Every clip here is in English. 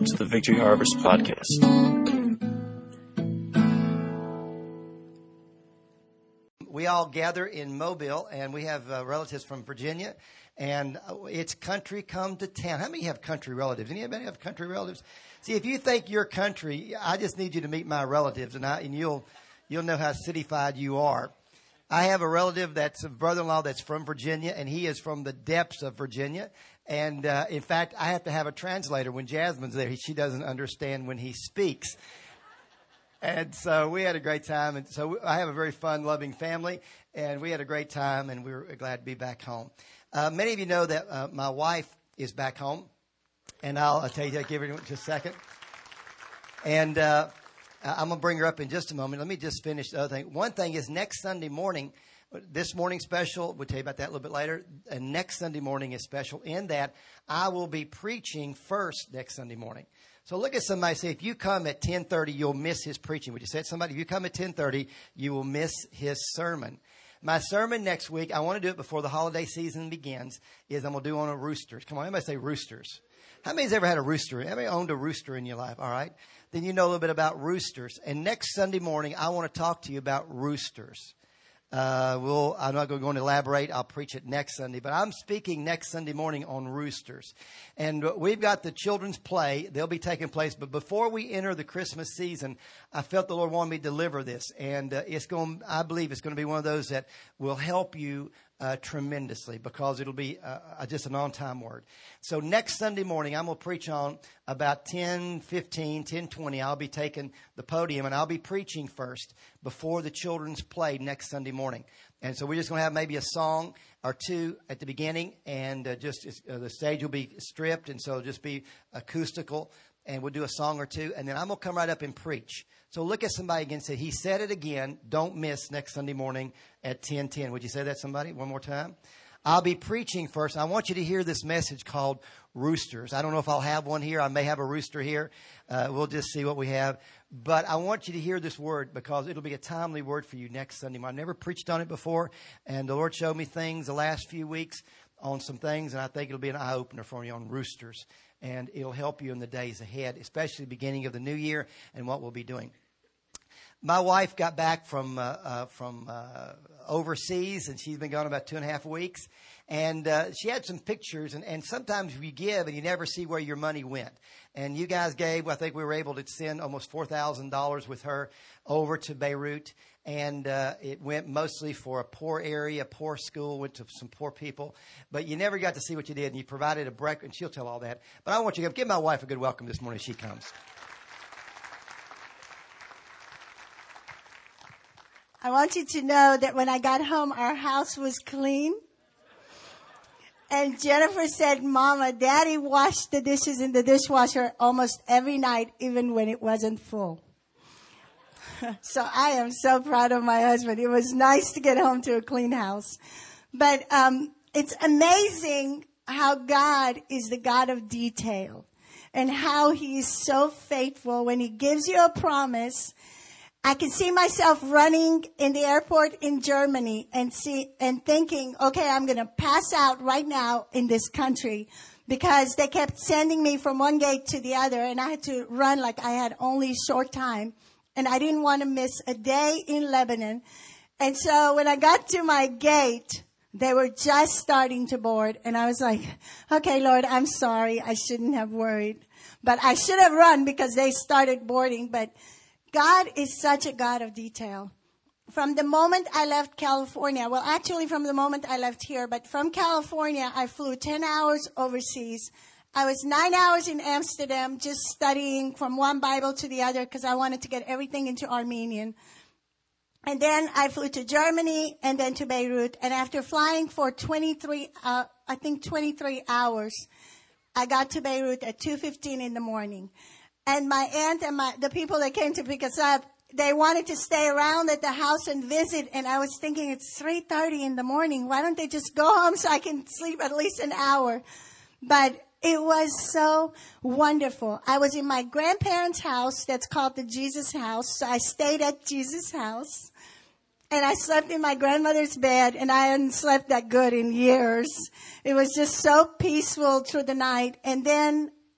to the Victory Harvest Podcast. We all gather in Mobile, and we have relatives from Virginia, and it's country come to town. How many have country relatives? Anybody have country relatives? See, if you think you're country, I just need you to meet my relatives, and you'll know how cityfied you are. I have a relative that's a brother-in-law that's from Virginia, and he is from the depths of Virginia. And, in fact, I have to have a translator when Jasmine's there. She doesn't understand when he speaks. And so we had a great time. And so I have a very fun, loving family, and we had a great time, and we were glad to be back home. Many of you know that my wife is back home, and I'll tell you, give her just a second. And I'm going to bring her up in just a moment. Let me just finish the other thing. One thing is next Sunday morning, this morning special, we'll tell you about that a little bit later. And next Sunday morning is special in that I will be preaching first next Sunday morning. So look at somebody and say, if you come at 10:30, you'll miss his preaching. Would you say to somebody, if you come at 10:30, you will miss his sermon. My sermon next week, I want to do it before the holiday season begins, is I'm going to do on a roosters. Come on, everybody say roosters. How many's ever had a rooster? Everybody owned a rooster in your life, all right? Then you know a little bit about roosters. And next Sunday morning, I want to talk to you about roosters. I'm not going to elaborate. I'll preach it next Sunday. But I'm speaking next Sunday morning on roosters. And we've got the children's play. They'll be taking place. But before we enter the Christmas season, I felt the Lord wanted me to deliver this. And I believe it's going to be one of those that will help you tremendously, because it'll be just an on-time word. So next Sunday morning, I'm going to preach on about 10:15, 10:20. I'll be taking the podium, and I'll be preaching first before the children's play next Sunday morning. And so we're just going to have maybe a song or two at the beginning, and the stage will be stripped, and so it'll just be acoustical, and we'll do a song or two, and then I'm going to come right up and preach. So look at somebody again and say, he said it again. Don't miss next Sunday morning at 10:10. Would you say that, somebody, one more time? I'll be preaching first. I want you to hear this message called Roosters. I don't know if I'll have one here. I may have a rooster here. We'll just see what we have. But I want you to hear this word, because it'll be a timely word for you next Sunday morning. I've never preached on it before, and the Lord showed me things the last few weeks on some things, and I think it'll be an eye-opener for you on roosters. And it'll help you in the days ahead, especially the beginning of the new year and what we'll be doing. My wife got back from overseas, and she's been gone about 2.5 weeks. And she had some pictures, and sometimes you give and you never see where your money went. And you guys gave, I think we were able to send almost $4,000 with her over to Beirut. And it went mostly for a poor area, poor school, went to some poor people. But you never got to see what you did, and you provided a breakfast, and she'll tell all that. But I want you to give my wife a good welcome this morning as she comes. I want you to know that when I got home, our house was clean. And Jennifer said, Mama, Daddy washed the dishes in the dishwasher almost every night, even when it wasn't full. So I am so proud of my husband. It was nice to get home to a clean house. But it's amazing how God is the God of detail, and how he is so faithful when he gives you a promise. I can see myself running in the airport in Germany and thinking, okay, I'm going to pass out right now in this country, because they kept sending me from one gate to the other, and I had to run like I had only short time, and I didn't want to miss a day in Lebanon. And so when I got to my gate, they were just starting to board, and I was like, okay, Lord, I'm sorry. I shouldn't have worried, but I should have run because they started boarding. But God is such a God of detail. From the moment I left California, well, actually from the moment I left here, but from California, I flew 10 hours overseas. I was 9 hours in Amsterdam just studying from one Bible to the other, because I wanted to get everything into Armenian. And then I flew to Germany and then to Beirut. And after flying for 23 hours, I got to Beirut at 2:15 in the morning. And my aunt and the people that came to pick us up, they wanted to stay around at the house and visit. And I was thinking, it's 3:30 in the morning. Why don't they just go home so I can sleep at least an hour? But it was so wonderful. I was in my grandparents' house that's called the Jesus House. So I stayed at Jesus' house. And I slept in my grandmother's bed, and I hadn't slept that good in years. It was just so peaceful through the night. And then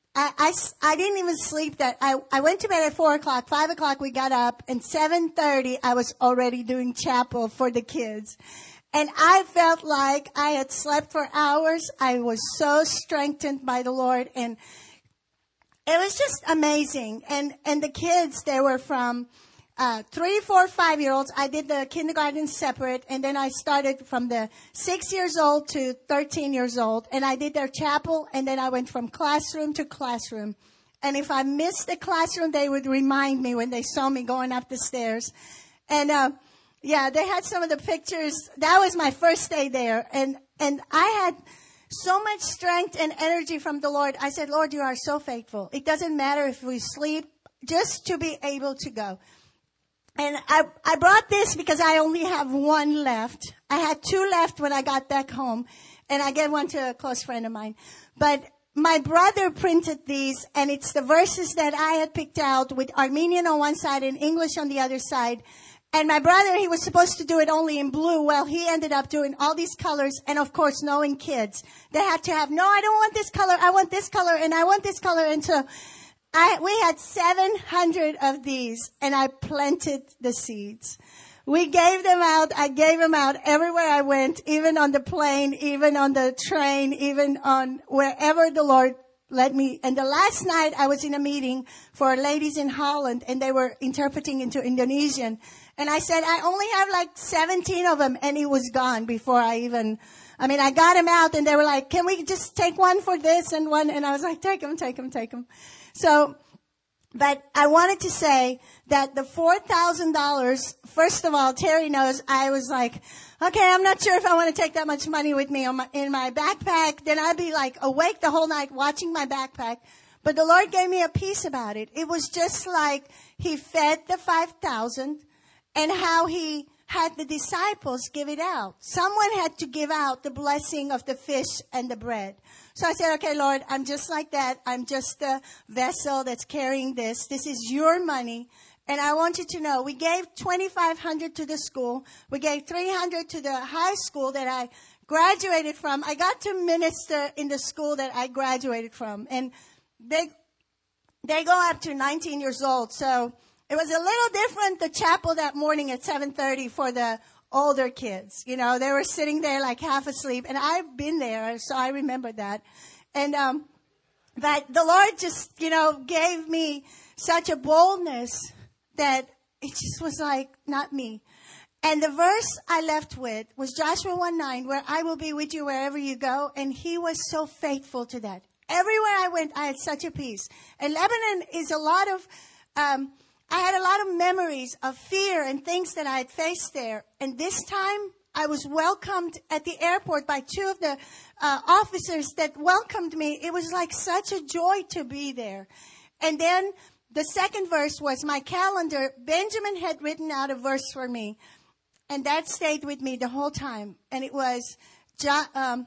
I didn't even sleep that. I went to bed at 4 o'clock, 5 o'clock we got up, and 7:30 I was already doing chapel for the kids. And I felt like I had slept for hours. I was so strengthened by the Lord, and it was just amazing. And the kids, they were from 3, 4, 5-year-olds. I did the kindergarten separate, and then I started from the 6 years old to 13 years old, and I did their chapel, and then I went from classroom to classroom. And if I missed the classroom, they would remind me when they saw me going up the stairs. And they had some of the pictures. That was my first day there, and I had so much strength and energy from the Lord. I said, Lord, you are so faithful. It doesn't matter if we sleep, just to be able to go. And I brought this because I only have one left. I had 2 left when I got back home, and I gave one to a close friend of mine. But my brother printed these, and it's the verses that I had picked out with Armenian on one side and English on the other side. And my brother, he was supposed to do it only in blue. Well, he ended up doing all these colors. And of course, knowing kids, they had to have, no, I don't want this color. I want this color, and I want this color. And so we had 700 of these, and I planted the seeds. We gave them out. I gave them out everywhere I went, even on the plane, even on the train, even on wherever the Lord led me. And the last night I was in a meeting for ladies in Holland, and they were interpreting into Indonesian. And I said, I only have like 17 of them, and it was gone before I got them out, and they were like, can we just take one for this and one? And I was like, take them. So, but I wanted to say that the $4,000, first of all, Terry knows I was like, okay, I'm not sure if I want to take that much money with me in my backpack. Then I'd be like awake the whole night watching my backpack. But the Lord gave me a peace about it. It was just like He fed the 5,000 and how He had the disciples give it out. Someone had to give out the blessing of the fish and the bread. So I said, okay, Lord, I'm just like that. I'm just the vessel that's carrying this. This is your money. And I want you to know, we gave $2,500 to the school. We gave $300 to the high school that I graduated from. I got to minister in the school that I graduated from. And they go up to 19 years old. So it was a little different, the chapel that morning at 7:30 for the older kids. You know, they were sitting there like half asleep. And I've been there, so I remember that. And but the Lord just, gave me such a boldness that it just was like, not me. And the verse I left with was Joshua 1:9, where I will be with you wherever you go. And He was so faithful to that. Everywhere I went, I had such a peace. And Lebanon is a lot of, I had a lot of memories of fear and things that I had faced there. And this time, I was welcomed at the airport by 2 of the officers that welcomed me. It was like such a joy to be there. And then the second verse was my calendar. Benjamin had written out a verse for me, and that stayed with me the whole time. And it was John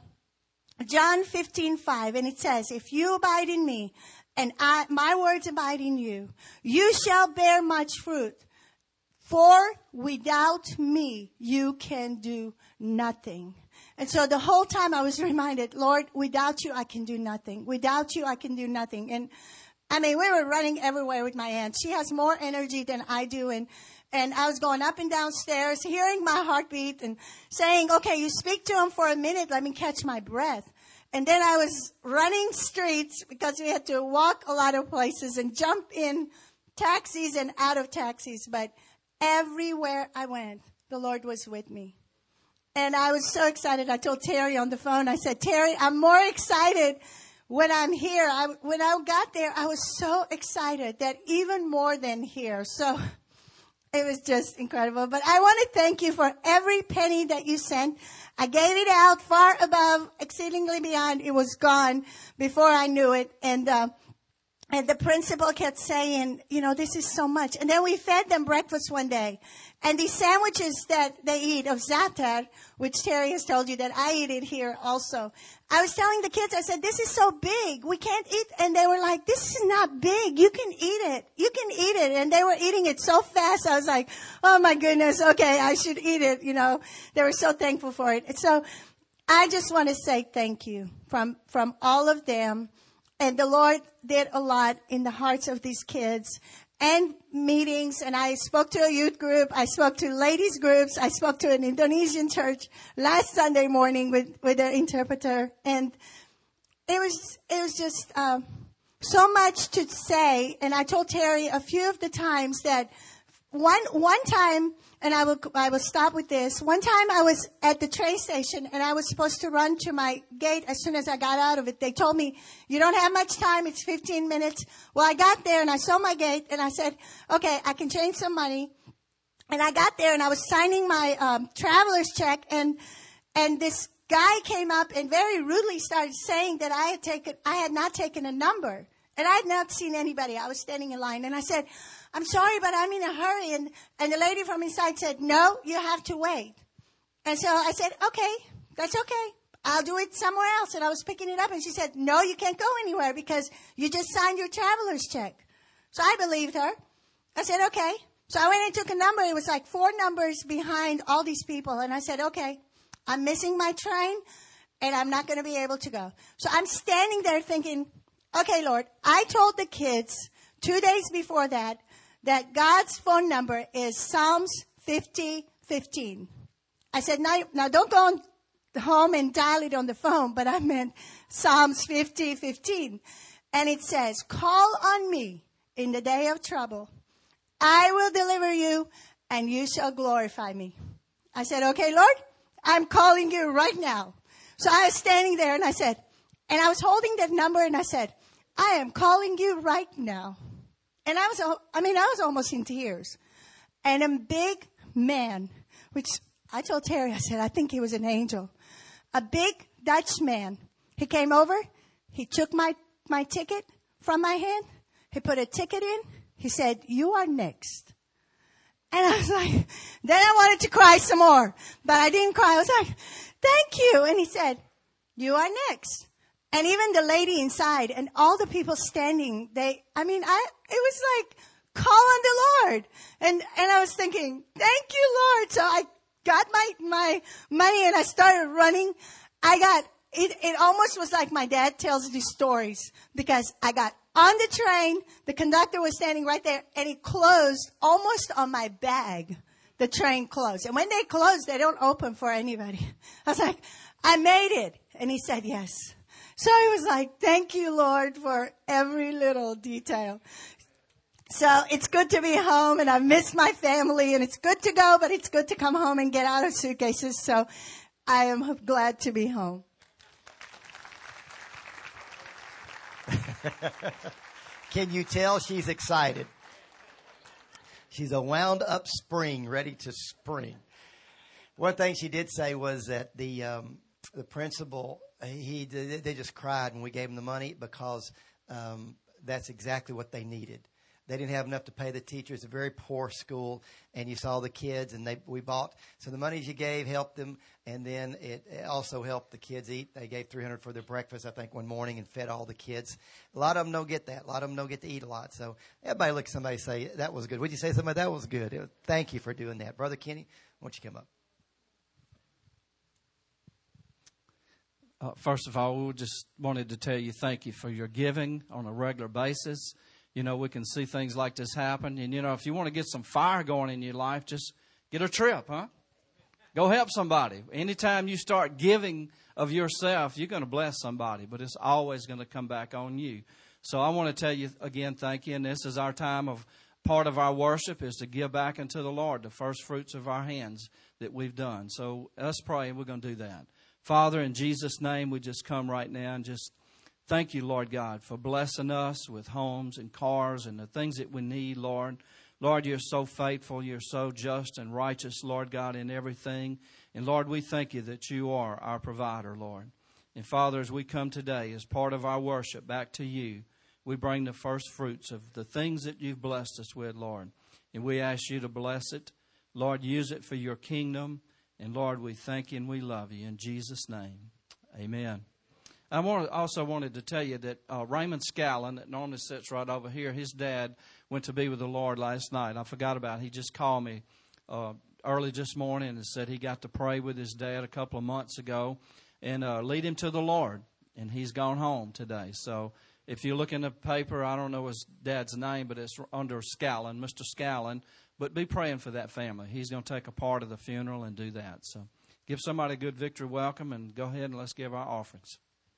15:5, and it says, if you abide in me, and my words abide in you, you shall bear much fruit. For without me, you can do nothing. And so the whole time I was reminded, Lord, without you, I can do nothing. Without you, I can do nothing. And we were running everywhere with my aunt. She has more energy than I do. And I was going up and down stairs, hearing my heartbeat and saying, okay, you speak to him for a minute. Let me catch my breath. And then I was running streets because we had to walk a lot of places and jump in taxis and out of taxis. But everywhere I went, the Lord was with me. And I was so excited. I told Terry on the phone, I said, Terry, I'm more excited when I'm here. When I got there, I was so excited that even more than here. So it was just incredible. But I want to thank you for every penny that you sent. I gave it out far above, exceedingly beyond. It was gone before I knew it. And the principal kept saying, this is so much. And then we fed them breakfast one day. And these sandwiches that they eat of za'atar, which Terry has told you that I eat it here also. I was telling the kids, I said, this is so big. We can't eat. And they were like, this is not big. You can eat it. You can eat it. And they were eating it so fast. I was like, oh my goodness. Okay, I should eat it. They were so thankful for it. And so I just want to say thank you from all of them. And the Lord did a lot in the hearts of these kids and meetings. And I spoke to a youth group. I spoke to ladies groups. I spoke to an Indonesian church last Sunday morning with their interpreter. And it was just so much to say. And I told Terry a few of the times that one time, and I will stop with this. One time I was at the train station and I was supposed to run to my gate as soon as I got out of it. They told me, you don't have much time. It's 15 minutes. Well, I got there and I saw my gate and I said, okay, I can change some money. And I got there and I was signing my traveler's check and this guy came up and very rudely started saying that I had not taken a number. And I had not seen anybody. I was standing in line and I said, I'm sorry, but I'm in a hurry. And the lady from inside said, no, you have to wait. And so I said, okay, that's okay. I'll do it somewhere else. And I was picking it up and she said, no, you can't go anywhere because you just signed your traveler's check. So I believed her. I said, okay. So I went and took a number. It was like 4 numbers behind all these people. And I said, okay, I'm missing my train and I'm not going to be able to go. So I'm standing there thinking, okay, Lord, I told the kids 2 days before that God's phone number is Psalms 50:15. I said, now don't go home and dial it on the phone, but I meant Psalms 50:15. And it says, call on me in the day of trouble. I will deliver you and you shall glorify me. I said, okay, Lord, I'm calling you right now. So I was standing there and I said, and I was holding that number and I said, I am calling you right now. And I was almost in tears. And a big man, which I told Terry, I said, I think he was an angel. A big Dutch man. He came over. He took my ticket from my hand. He put a ticket in. He said, you are next. And I was like, then I wanted to cry some more. But I didn't cry. I was like, thank you. And he said, you are next. And even the lady inside and all the people standing, it was like, call on the Lord. And I was thinking, thank you, Lord. So I got my money and I started running. It almost was like my dad tells these stories because I got on the train. The conductor was standing right there and it closed almost on my bag. The train closed. And when they close, they don't open for anybody. I was like, I made it. And he said, yes. So I was like, thank you, Lord, for every little detail. So it's good to be home, and I miss my family, and it's good to go, but it's good to come home and get out of suitcases. So I am glad to be home. Can you tell she's excited? She's a wound-up spring, ready to spring. One thing she did say was that the principal, they just cried when we gave them the money because that's exactly what they needed. They didn't have enough to pay the teachers. It's a very poor school, and you saw the kids, and we bought. So the money you gave helped them, and then it also helped the kids eat. They gave $300 for their breakfast, I think, one morning and fed all the kids. A lot of them don't get that. A lot of them don't get to eat a lot. So everybody look at somebody and say, that was good. Would you say somebody, that was good? Thank you for doing that. Brother Kenny, why don't you come up? First of all, we just wanted to tell you thank you for your giving on a regular basis. You know, we can see things like this happen. And, you know, if you want to get some fire going in your life, just get a trip, huh? Go help somebody. Anytime you start giving of yourself, you're going to bless somebody, but it's always going to come back on you. So I want to tell you again, thank you. And this is our time of part of our worship is to give back unto the Lord the first fruits of our hands that we've done. So let's pray, and we're going to do that. Father, in Jesus' name, we just come right now and just thank you, Lord God, for blessing us with homes and cars and the things that we need, Lord. Lord, you're so faithful. You're so just and righteous, Lord God, in everything. And, Lord, we thank you that you are our provider, Lord. And, Father, as we come today as part of our worship back to you, we bring the first fruits of the things that you've blessed us with, Lord. And we ask you to bless it. Lord, use it for your kingdom. And, Lord, we thank you and we love you. In Jesus' name, amen. I also wanted to tell you that Raymond Scallon, that normally sits right over here, his dad went to be with the Lord last night. I forgot about it. He just called me early this morning and said he got to pray with his dad a couple of months ago and lead him to the Lord. And he's gone home today. So if you look in the paper, I don't know his dad's name, but it's under Scallon, Mr. Scallon. But be praying for that family. He's going to take a part of the funeral and do that. So give somebody a good victory welcome, and go ahead and let's give our offerings.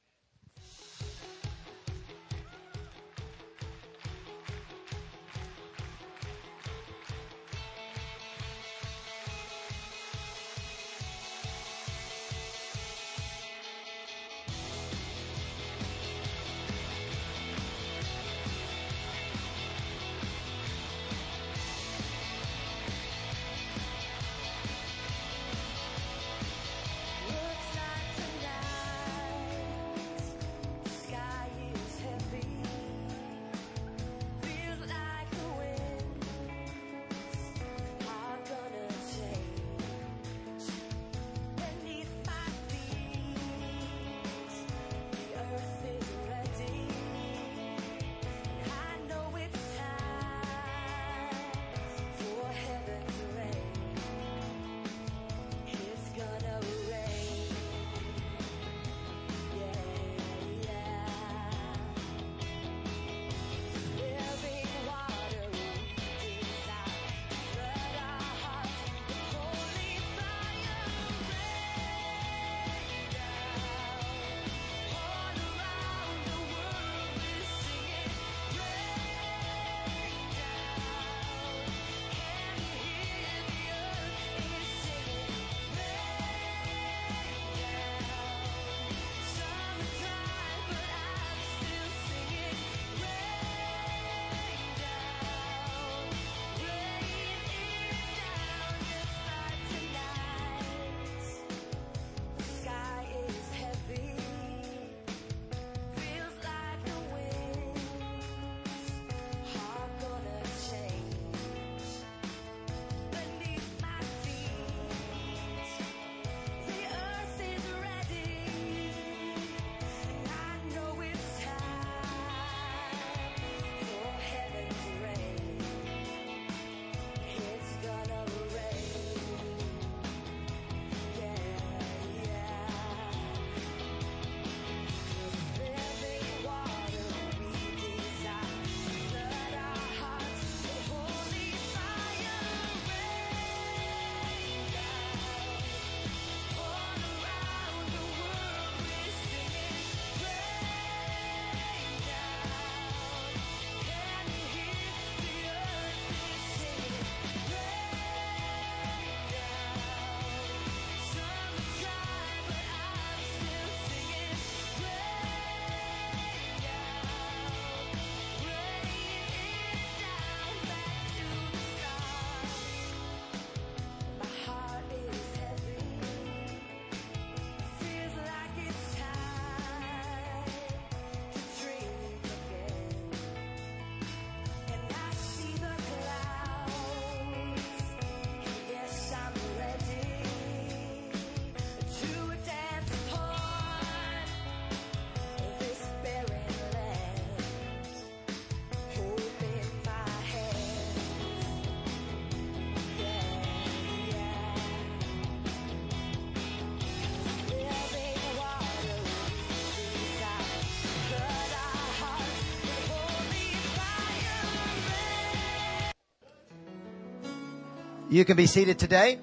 You can be seated today.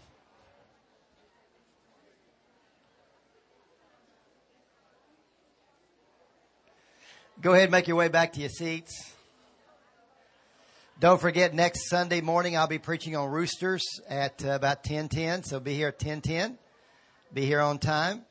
Go ahead and make your way back to your seats. Don't forget, next Sunday morning I'll be preaching on roosters at about 10:10. So be here at 10:10. Be here on time.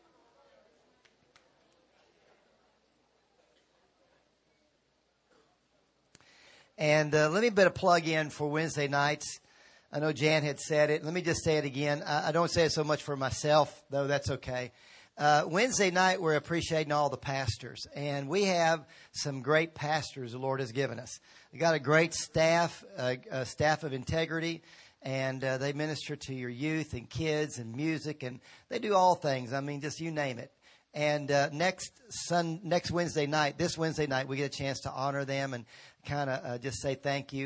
And let me put a plug in for Wednesday nights. I know Jan had said it. Let me just say it again. I don't say it so much for myself, though that's okay. Wednesday night, we're appreciating all the pastors. And we have some great pastors the Lord has given us. We got a great staff, a staff of integrity. And they minister to your youth and kids and music. And they do all things. I mean, just you name it. And next Wednesday night, this Wednesday night, we get a chance to honor them and kind of just say thank you.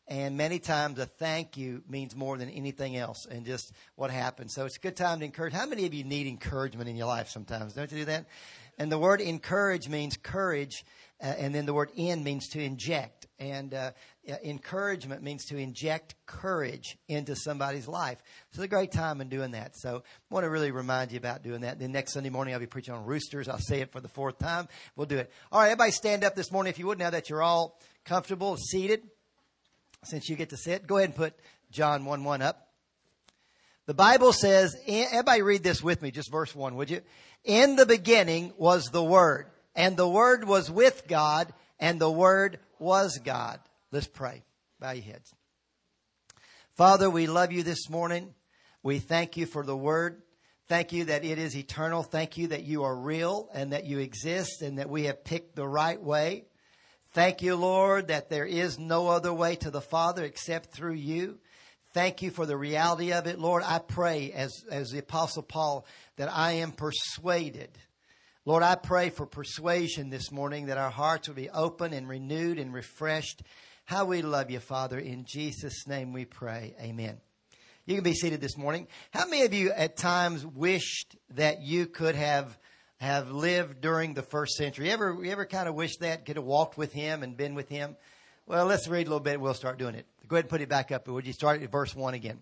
And many times a thank you means more than anything else and just what happens. So it's a good time to encourage. How many of you need encouragement in your life sometimes? Don't you do that? And the word encourage means courage. And then the word in means to inject. And encouragement means to inject courage into somebody's life. So it's a great time in doing that. So I want to really remind you about doing that. Then next Sunday morning, I'll be preaching on roosters. I'll say it for the 4th time. We'll do it. All right, everybody stand up this morning if you would, now that you're all comfortable, seated. Since you get to sit, go ahead and put John 1:1 up. The Bible says, everybody read this with me, just verse 1, would you? In the beginning was the Word, and the Word was with God, and the Word was God. Let's pray. Bow your heads. Father, we love you this morning. We thank you for the Word. Thank you that it is eternal. Thank you that you are real and that you exist and that we have picked the right way. Thank you, Lord, that there is no other way to the Father except through you. Thank you for the reality of it, Lord. I pray, as the Apostle Paul, that I am persuaded. Lord, I pray for persuasion this morning, that our hearts will be open and renewed and refreshed. How we love you, Father. In Jesus' name we pray. Amen. You can be seated this morning. How many of you at times wished that you could have lived during the first century? You ever kind of wish that, could have walked with him and been with him? Well, let's read a little bit. We'll start doing it. Go ahead and put it back up. Would you start at verse 1 again?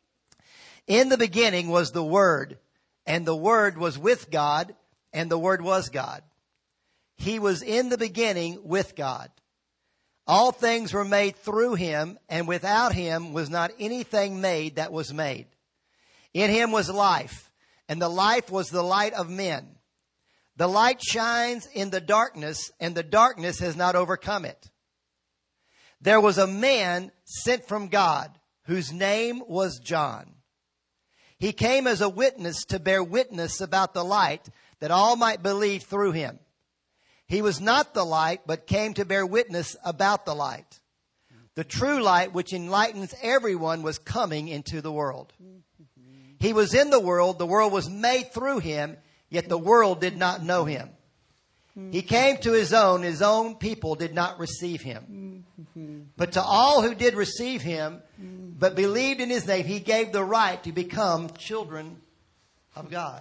In the beginning was the Word, and the Word was with God, and the Word was God. He was in the beginning with God. All things were made through him, and without him was not anything made that was made. In him was life, and the life was the light of men. The light shines in the darkness, and the darkness has not overcome it. There was a man sent from God, whose name was John. He came as a witness to bear witness about the light, that all might believe through him. He was not the light, but came to bear witness about the light. The true light, which enlightens everyone, was coming into the world. He was in the world was made through him, yet the world did not know him. He came to his own people did not receive him. But to all who did receive him, but believed in his name, he gave the right to become children of God.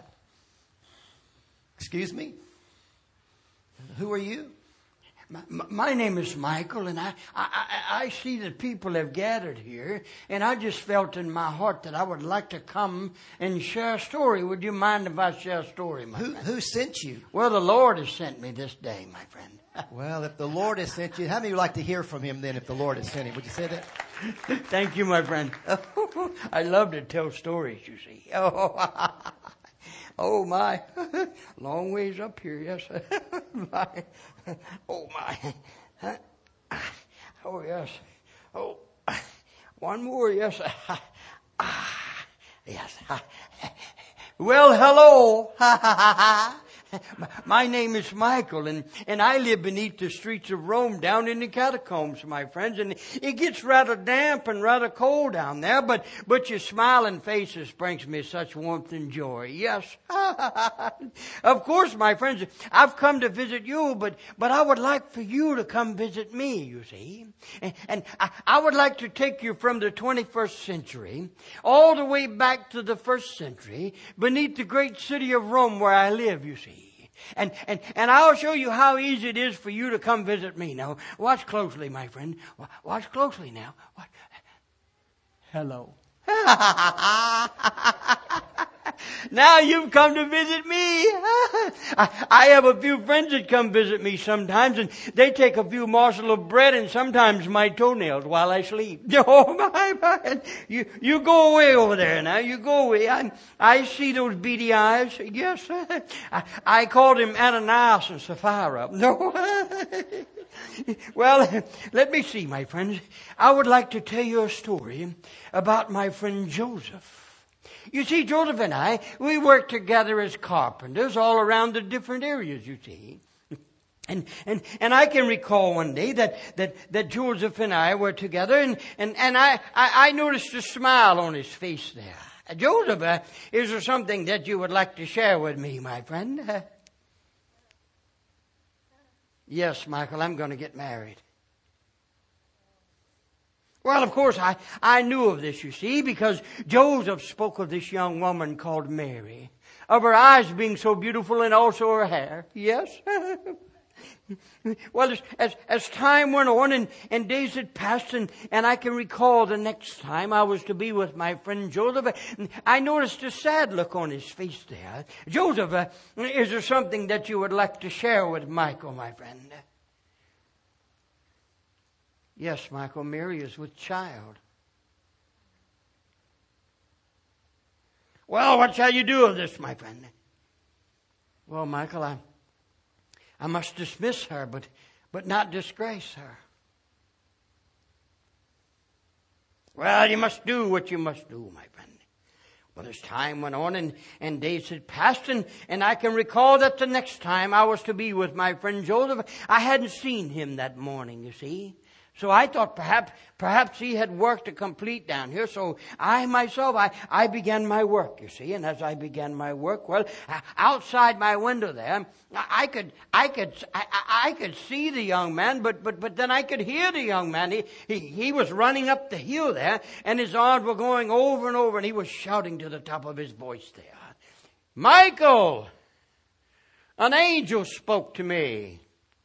Excuse me? Who are you? My name is Michael, and I see that people have gathered here, and I just felt in my heart that I would like to come and share a story. Would you mind if I share a story, my friend? Who sent you? Well, the Lord has sent me this day, my friend. Well, if the Lord has sent you, how many would like to hear from him then if the Lord has sent him? Would you say that? Thank you, my friend. I love to tell stories, you see. Oh, my. Long ways up here, yes. My. Oh, my. Oh, yes. Oh, one more, yes. Yes. Well, hello. My name is Michael, and I live beneath the streets of Rome down in the catacombs, my friends. And it gets rather damp and rather cold down there, but your smiling faces brings me such warmth and joy. Yes. Of course, my friends, I've come to visit you, but I would like for you to come visit me, you see. And I would like to take you from the 21st century all the way back to the 1st century beneath the great city of Rome where I live, you see. And I'll show you how easy it is for you to come visit me. Now, watch closely, my friend. Watch closely now. Watch. Hello. Now you've come to visit me. I have a few friends that come visit me sometimes, and they take a few morsels of bread and sometimes my toenails while I sleep. Oh, my. You go away over there now. You go away. I see those beady eyes. Yes. I called him Ananias and Sapphira. No. Well, let me see, my friends. I would like to tell you a story about my friend Joseph. You see, Joseph and I, we work together as carpenters all around the different areas, you see. And I can recall one day that Joseph and I were together, and I noticed a smile on his face there. Joseph, is there something that you would like to share with me, my friend? Yes, Michael, I'm going to get married. Well, of course, I knew of this, you see, because Joseph spoke of this young woman called Mary, of her eyes being so beautiful and also her hair. Yes? Well, as time went on and days had passed, and I can recall the next time I was to be with my friend Joseph, I noticed a sad look on his face there. Joseph, is there something that you would like to share with Michael, my friend? Yes, Michael, Mary is with child. Well, what shall you do of this, my friend? Well, Michael, I must dismiss her, but not disgrace her. Well, you must do what you must do, my friend. Well, as time went on and days had passed, and I can recall that the next time I was to be with my friend Joseph, I hadn't seen him that morning, you see. So I thought perhaps he had work to complete down here. So I myself began my work, you see. And as I began my work, well, outside my window there, I could see the young man, but then I could hear the young man. He was running up the hill there, and his arms were going over and over, and he was shouting to the top of his voice there, "Michael, an angel spoke to me."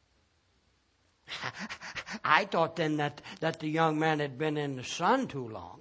I thought then that the young man had been in the sun too long.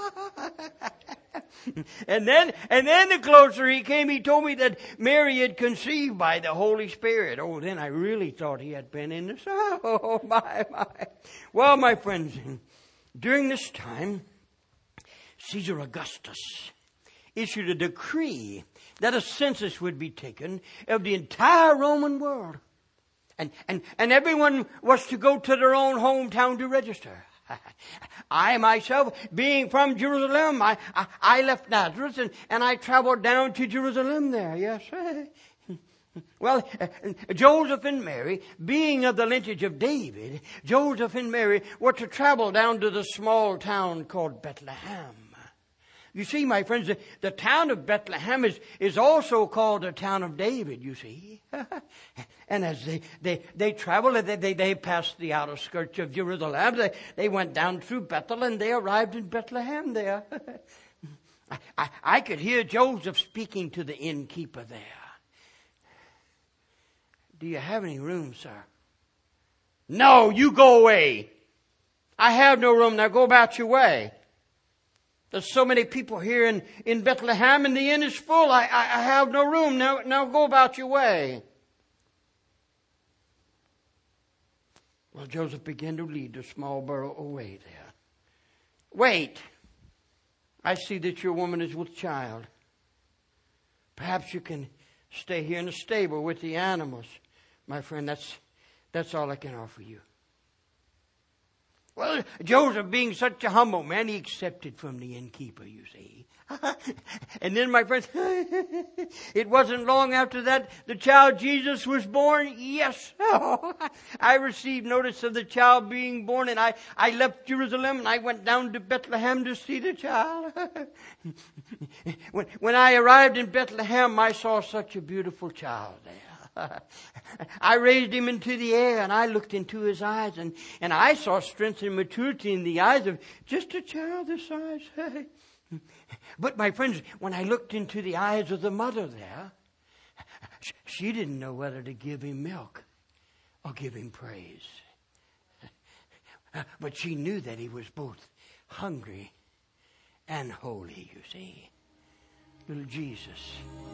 And then the closer he came, he told me that Mary had conceived by the Holy Spirit. Oh, then I really thought he had been in the sun. Oh, my. Well, my friends, during this time, Caesar Augustus issued a decree that a census would be taken of the entire Roman world. And everyone was to go to their own hometown to register. I myself, being from Jerusalem, I left Nazareth and I traveled down to Jerusalem there, yes. Well, Joseph and Mary, being of the lineage of David, Joseph and Mary were to travel down to the small town called Bethlehem. You see, my friends, the town of Bethlehem is also called the town of David, you see. And as they traveled, they passed the outer skirts of Jerusalem. They went down through Bethel and they arrived in Bethlehem there. I could hear Joseph speaking to the innkeeper there. "Do you have any room, sir?" "No, you go away. I have no room. Now go about your way. There's so many people here in Bethlehem and the inn is full. I have no room. Now go about your way." Well, Joseph began to lead the small burro away there. "Wait. I see that your woman is with child. Perhaps you can stay here in the stable with the animals. My friend, that's all I can offer you." Well, Joseph, being such a humble man, he accepted from the innkeeper, you see. And then, my friends, it wasn't long after that the child Jesus was born. Yes, I received notice of the child being born, and I left Jerusalem and I went down to Bethlehem to see the child. When I arrived in Bethlehem, I saw such a beautiful child there. I raised him into the air and I looked into his eyes and I saw strength and maturity in the eyes of just a child this size. But my friends, when I looked into the eyes of the mother there, she didn't know whether to give him milk or give him praise. But she knew that he was both hungry and holy, you see. Little Jesus.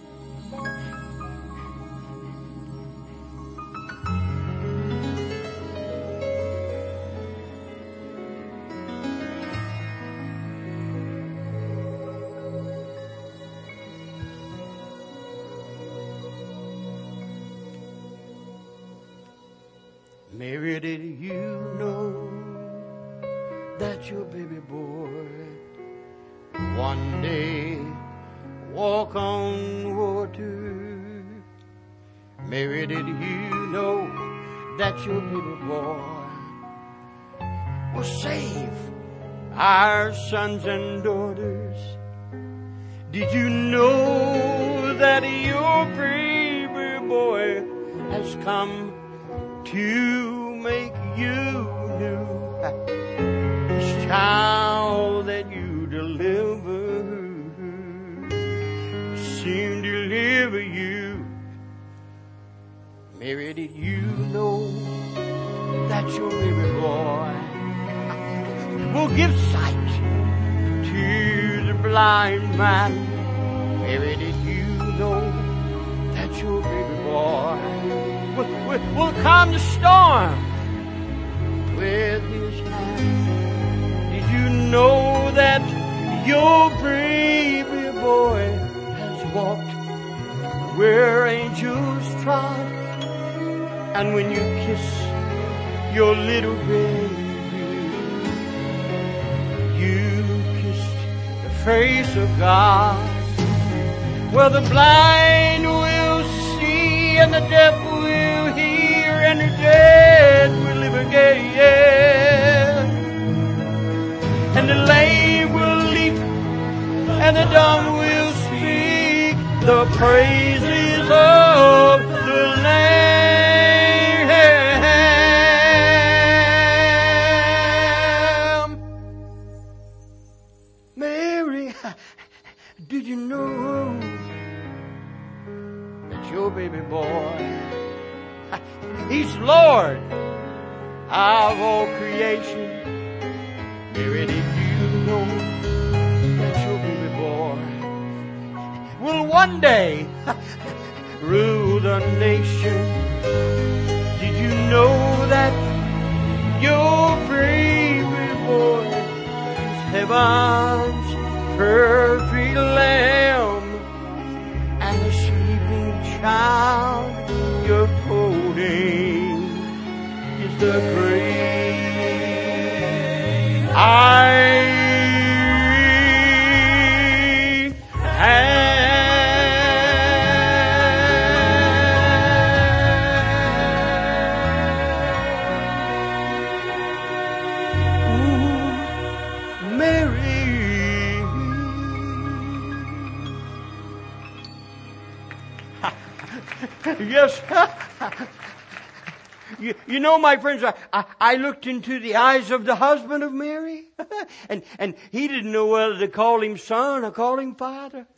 Mary, did you know that your baby boy one day walk on water? Mary, did you know that your baby boy will save our sons and daughters? Did you know that your baby boy has come to make you new? child that you delivered soon deliver you. Mary, did you know that your baby boy will give sight to the blind man? Mary, did you know that your baby boy will calm the storm with his hand? Did you know that your baby boy has walked where angels trod? And when you kiss your little baby, you kissed the face of God. Well, the blind will see, and the deaf will hear, and the dead will live again. And the lame will leap, and the dumb will speak the praises of the Lamb. Mary, did you know that your baby boy, he's Lord of all creation? Mary, did you know that your baby boy will one day rule the nation? Did you know that your baby boy is heaven's perfect lamb, and the sleeping child you're holding is the great I am. Yes. You know, my friends, I looked into the eyes of the husband of Mary, and he didn't know whether to call him son or call him father.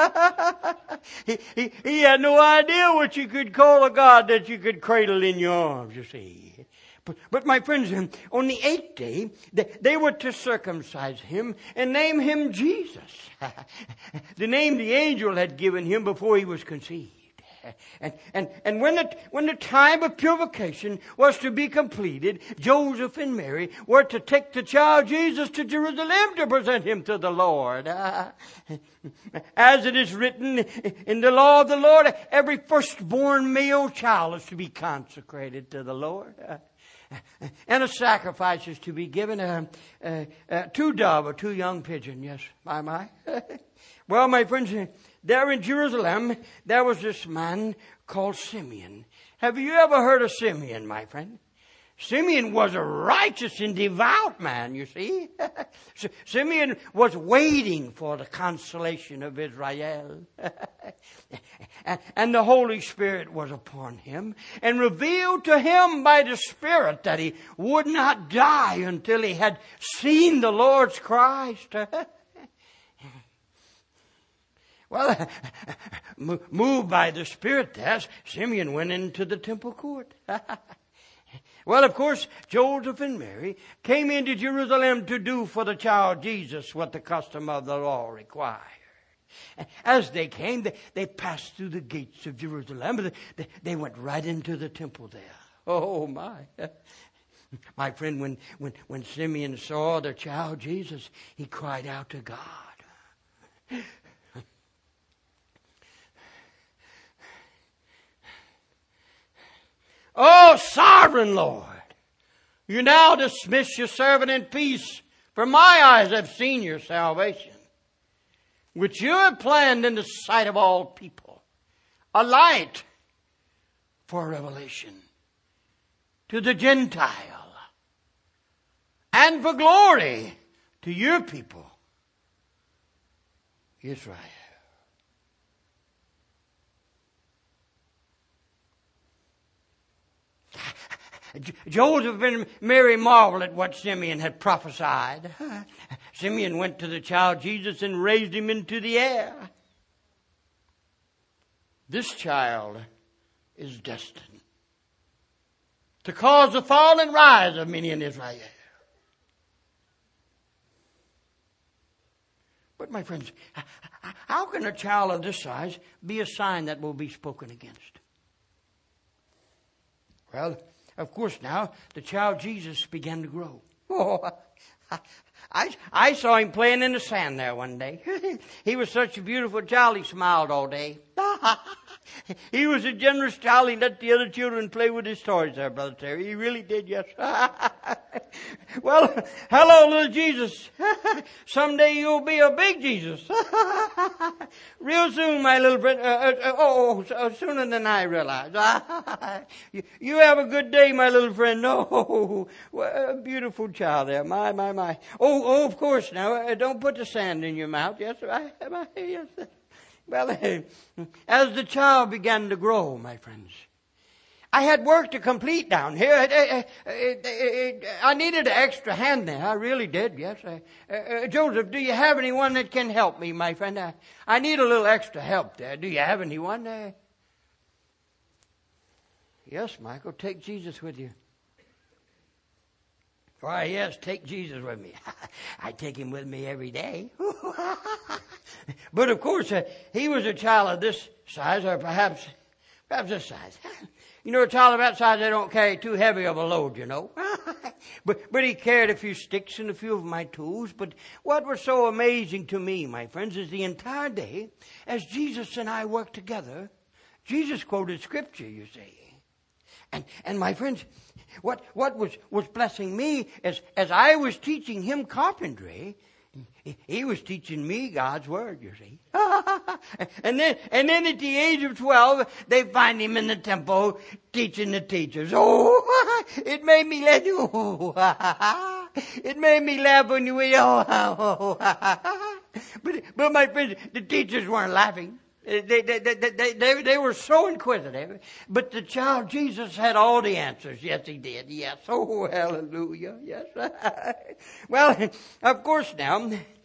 He had no idea what you could call a God that you could cradle in your arms, you see. But my friends, on the 8th day, they were to circumcise him and name him Jesus, the name the angel had given him before he was conceived. And when the time of purification was to be completed, Joseph and Mary were to take the child Jesus to Jerusalem to present him to the Lord. As it is written in the law of the Lord, every firstborn male child is to be consecrated to the Lord. And a sacrifice is to be given, 2 doves or 2 young pigeons. Yes, my. Well, my friends, there in Jerusalem, there was this man called Simeon. Have you ever heard of Simeon, my friend? Simeon was a righteous and devout man, you see. Simeon was waiting for the consolation of Israel. And the Holy Spirit was upon him and revealed to him by the Spirit that he would not die until he had seen the Lord's Christ. Well, moved by the Spirit there, Simeon went into the temple court. Well, of course, Joseph and Mary came into Jerusalem to do for the child Jesus what the custom of the law required. As they came, they passed through the gates of Jerusalem. They went right into the temple there. Oh, my. My friend, when Simeon saw the child Jesus, he cried out to God. Oh, sovereign Lord, you now dismiss your servant in peace, for my eyes have seen your salvation, which you have planned in the sight of all people, a light for revelation to the Gentile, and for glory to your people, Israel. Joseph and Mary marveled at what Simeon had prophesied. Simeon went to the child Jesus and raised him into the air. This child is destined to cause the fall and rise of many in Israel. But my friends, how can a child of this size be a sign that will be spoken against? Well, of course now, the child Jesus began to grow. Oh, I saw him playing in the sand there one day. He was such a beautiful child, he smiled all day. He was a generous child. He let the other children play with his toys there, Brother Terry. He really did, yes. Well, hello, little Jesus. Someday you'll be a big Jesus. Real soon, my little friend. Sooner than I realized. You have a good day, my little friend. Oh, a beautiful child there. My. Oh, of course. Now, don't put the sand in your mouth. Yes, yes. Well, as the child began to grow, my friends, I had work to complete down here. I needed an extra hand there. I really did, yes. Joseph, do you have anyone that can help me, my friend? I need a little extra help there. Do you have anyone there? Yes, Michael, take Jesus with you. Why, yes, take Jesus with me. I take him with me every day. But of course, he was a child of this size, or perhaps this size. You know, a child of that size, they don't carry too heavy of a load, you know. But he carried a few sticks and a few of my tools. But what was so amazing to me, my friends, is the entire day, as Jesus and I worked together, Jesus quoted Scripture, you see. And my friends, what was blessing me as I was teaching him carpentry, he was teaching me God's Word, you see. and then at the age of 12, they find him in the temple teaching the teachers. Oh, it made me laugh. Oh, it made me laugh when you went. But my friends, the teachers weren't laughing. They were so inquisitive, but the child Jesus had all the answers. Yes, he did. Yes. Oh, hallelujah. Yes. Well, of course now,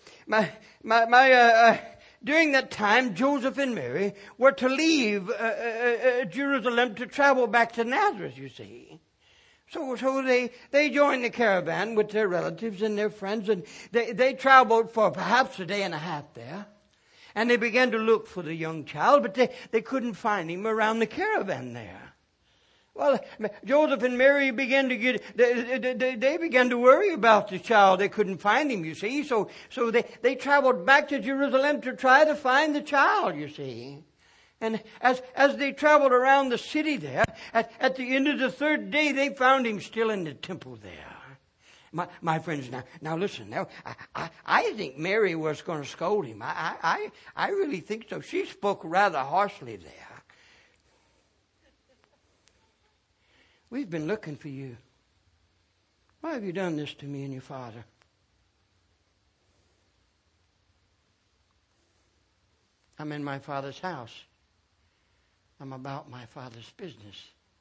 during that time, Joseph and Mary were to leave Jerusalem to travel back to Nazareth, you see. So they joined the caravan with their relatives and their friends, and they traveled for perhaps a day and a half there. And they began to look for the young child, but they couldn't find him around the caravan there. Well, Joseph and Mary began to they began to worry about the child. They couldn't find him, you see. So they traveled back to Jerusalem to try to find the child, you see. And as they traveled around the city there, at the end of the third day, they found him still in the temple there. My friends, now listen. Now, I think Mary was going to scold him. I really think so. She spoke rather harshly there. We've been looking for you. Why have you done this to me and your father? I'm in my father's house. I'm about my father's business.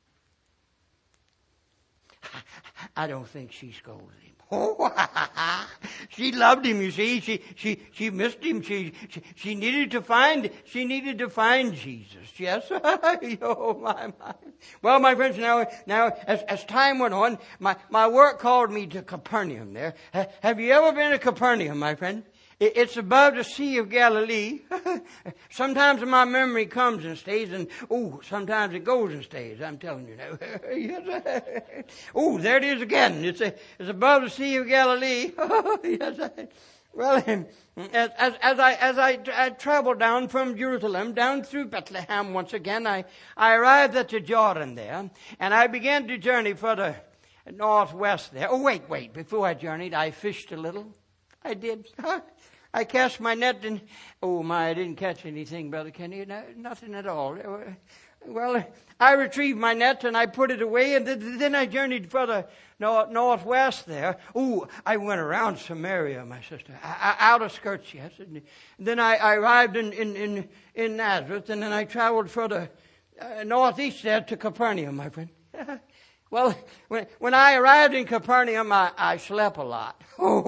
I don't think she scolded him. Oh, she loved him, you see. She missed him. She needed to find Jesus. Yes. Oh, my. Well, my friends, now as time went on, my work called me to Capernaum there. Have you ever been to Capernaum, my friend? It's above the Sea of Galilee. Sometimes my memory comes and stays, and sometimes it goes and stays. I'm telling you now. Oh, there it is again. It's above the Sea of Galilee. Yes. Well, as I traveled down from Jerusalem down through Bethlehem once again, I arrived at the Jordan there, and I began to journey further northwest there. Oh, wait! Before I journeyed, I fished a little. I did. I cast my net and, I didn't catch anything, Brother Kenny. Nothing at all. Well, I retrieved my net and I put it away, and then I journeyed further northwest there. I went around Samaria, my sister, outer skirts, yes. And then I arrived in Nazareth, and then I traveled further northeast there to Capernaum, my friend. Well, when I arrived in Capernaum, I slept a lot.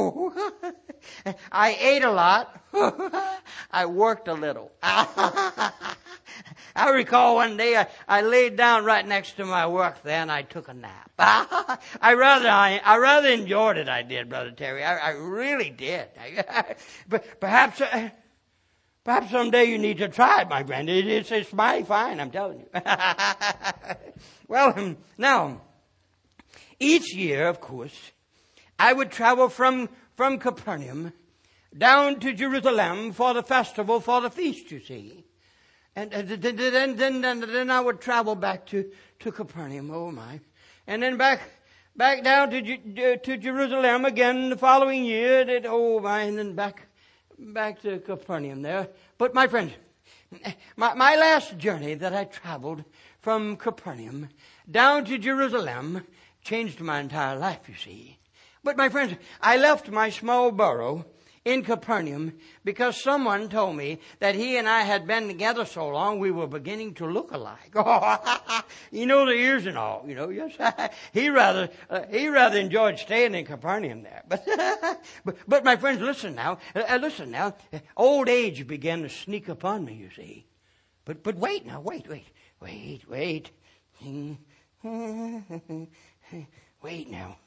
I ate a lot. I worked a little. I recall one day I laid down right next to my work there and I took a nap. I rather enjoyed it. I did, Brother Terry. I really did. But perhaps someday you need to try it, my friend. It's mighty fine, I'm telling you. Well, now, each year, of course, I would travel from Capernaum down to Jerusalem for the festival, for the feast, you see. And then I would travel back to Capernaum, oh my. And then back down to Jerusalem again the following year, and then back to Capernaum there. But my friends, my last journey that I traveled from Capernaum down to Jerusalem changed my entire life, you see. But my friends, I left my small borough in Capernaum because someone told me that he and I had been together so long we were beginning to look alike. You know, the ears and all, you know. Yes, he rather enjoyed staying in Capernaum there. But my friends, listen now. Old age began to sneak upon me, you see. But wait now, wait. Wait now.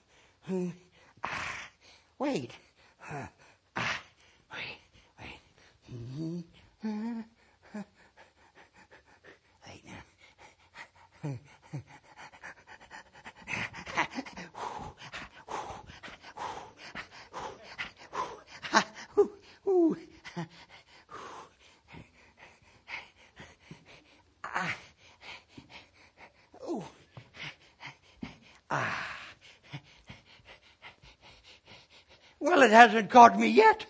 Wait. Wait now. Well, it hasn't caught me yet.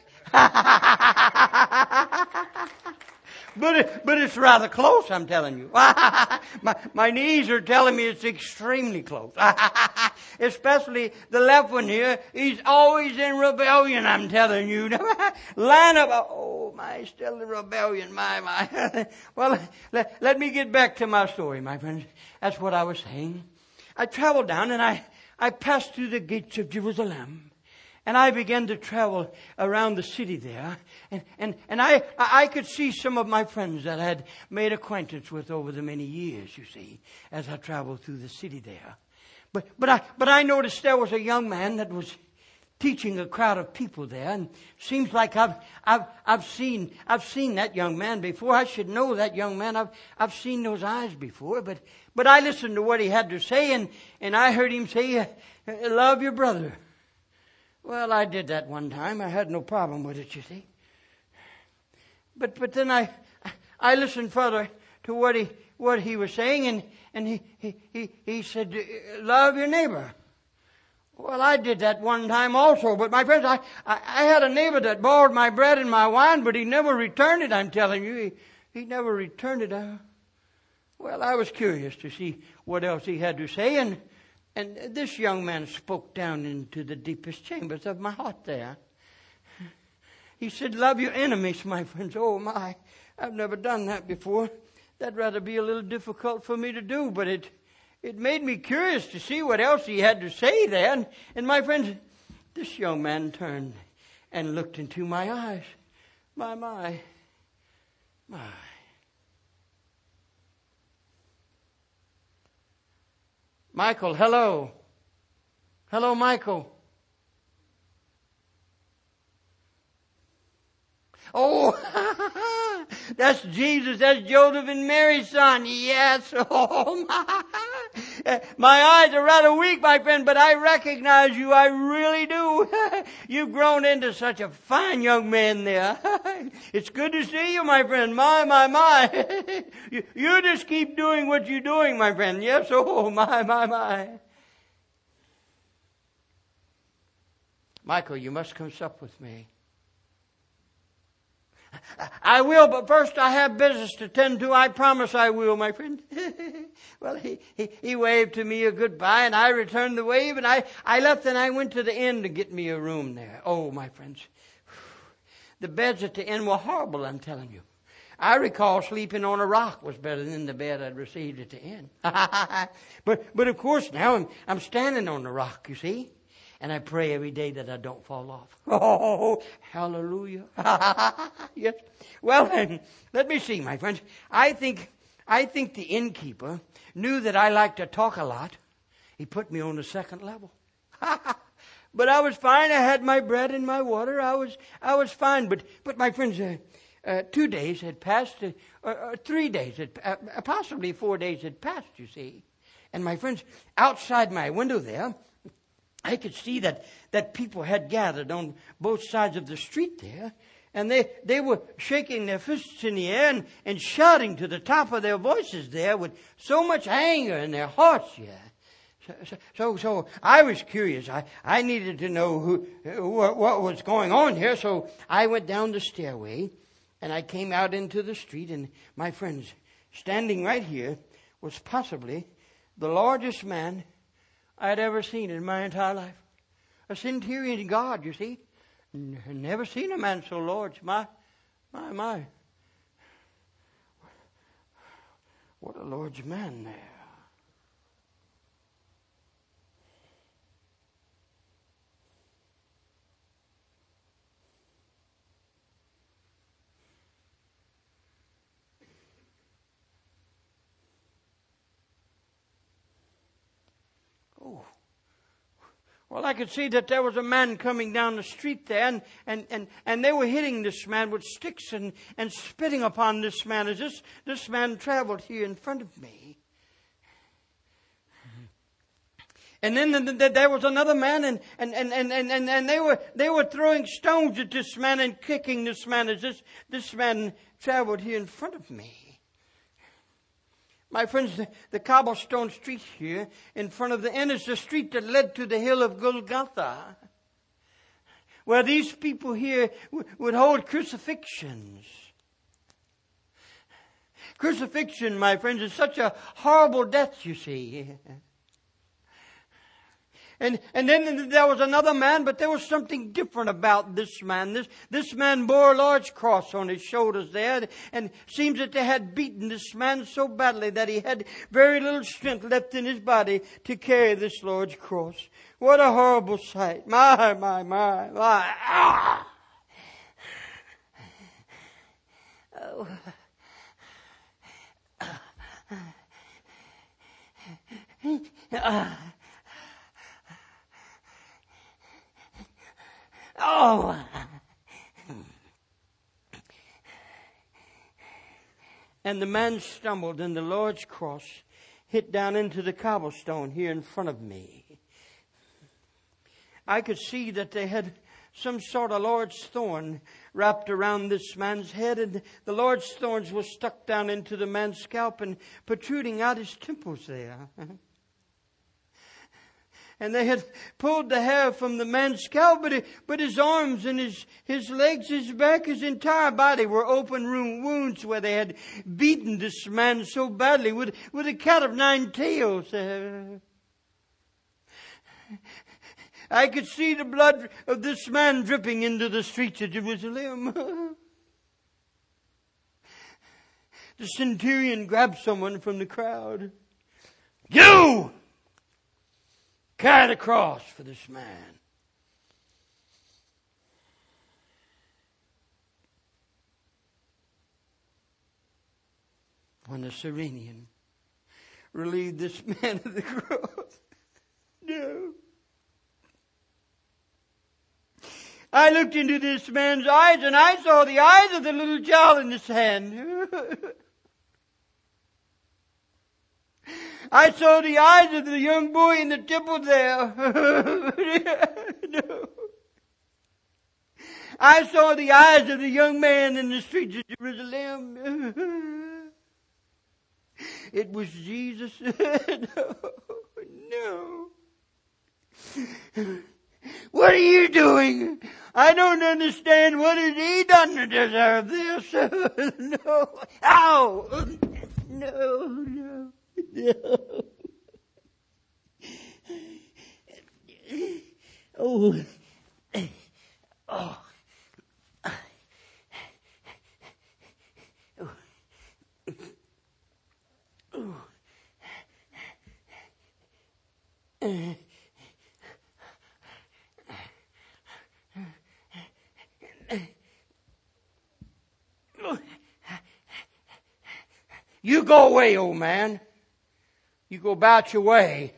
But it's rather close, I'm telling you. My knees are telling me it's extremely close. Especially the left one here. He's always in rebellion, I'm telling you. Line up. Oh, my, still in rebellion. My. Well, let me get back to my story, my friends. That's what I was saying. I traveled down and I passed through the gates of Jerusalem. And I began to travel around the city there. And I could see some of my friends that I had made acquaintance with over the many years, you see, as I traveled through the city there. But I noticed there was a young man that was teaching a crowd of people there. And seems like I've seen that young man before. I should know that young man. I've seen those eyes before. But I listened to what he had to say, and I heard him say, love your brother. Well, I did that one time. I had no problem with it, you see. But then I listened further to what he was saying, and he said, love your neighbor. Well, I did that one time also. But my friends, I had a neighbor that borrowed my bread and my wine, but he never returned it, I'm telling you. He never returned it. Well, I was curious to see what else he had to say, and this young man spoke down into the deepest chambers of my heart there. He said, love your enemies, my friends. Oh, my. I've never done that before. That'd rather be a little difficult for me to do, but it made me curious to see what else he had to say there. And my friends, this young man turned and looked into my eyes. My. Michael, hello. Hello, Michael. Oh, that's Jesus. That's Joseph and Mary's son. Yes. Oh, my eyes are rather weak, my friend, but I recognize you. I really do. You've grown into such a fine young man there. It's good to see you, my friend. My. You just keep doing what you're doing, my friend. Yes. Oh, my. Michael, you must come sup with me. I will, but first I have business to tend to. I promise I will, my friend. Well, he waved to me a goodbye, and I returned the wave, and I left, and I went to the inn to get me a room there. Oh, my friends, the beds at the inn were horrible, I'm telling you. I recall sleeping on a rock was better than the bed I'd received at the inn. But of course now I'm standing on the rock, you see. And I pray every day that I don't fall off. Oh, hallelujah. Yes. Well then, let me see, my friends. I think the innkeeper knew that I like to talk a lot. He put me on the second level. But I was fine. I had my bread and my water. I was fine. But my friends, 2 days had passed, or 3 days, possibly 4 days had passed, you see. And my friends, outside my window there, I could see that people had gathered on both sides of the street there. And they were shaking their fists in the air and shouting to the top of their voices there with so much anger in their hearts, yeah. So I was curious. I needed to know what was going on here. So I went down the stairway and I came out into the street. And my friends, standing right here was possibly the largest man I'd ever seen in my entire life. A centurion guard, you see. Never seen a man so large. My. What a large man there. Oh. Well, I could see that there was a man coming down the street there, and they were hitting this man with sticks and spitting upon this man as this man traveled here in front of me. And then there was another man, and they were throwing stones at this man and kicking this man as this man traveled here in front of me. My friends, the cobblestone street here in front of the inn is the street that led to the hill of Golgotha, where these people here would hold crucifixions. Crucifixion, my friends, is such a horrible death, you see. And then there was another man, but there was something different about this man. This man bore a large cross on his shoulders there, and seems that they had beaten this man so badly that he had very little strength left in his body to carry this large cross. What a horrible sight. My. Ah! Oh. Oh! And the man stumbled, and the large cross hit down into the cobblestone here in front of me. I could see that they had some sort of large thorn wrapped around this man's head, and the large thorns were stuck down into the man's scalp and protruding out his temples there. And they had pulled the hair from the man's scalp, but his arms and his legs, his back, his entire body were open wounds where they had beaten this man so badly with a cat of nine tails. I could see the blood of this man dripping into the streets of Jerusalem. The centurion grabbed someone from the crowd. You! Carry the cross for this man. When the Cyrenian relieved this man of the cross, no. I looked into this man's eyes, and I saw the eyes of the little child in his hand. I saw the eyes of the young boy in the temple there. No. I saw the eyes of the young man in the streets of Jerusalem. It was Jesus. No. What are you doing? I don't understand. What has he done to deserve this? No. Ow! No. Oh. Oh. You go away, old man. You go about your way.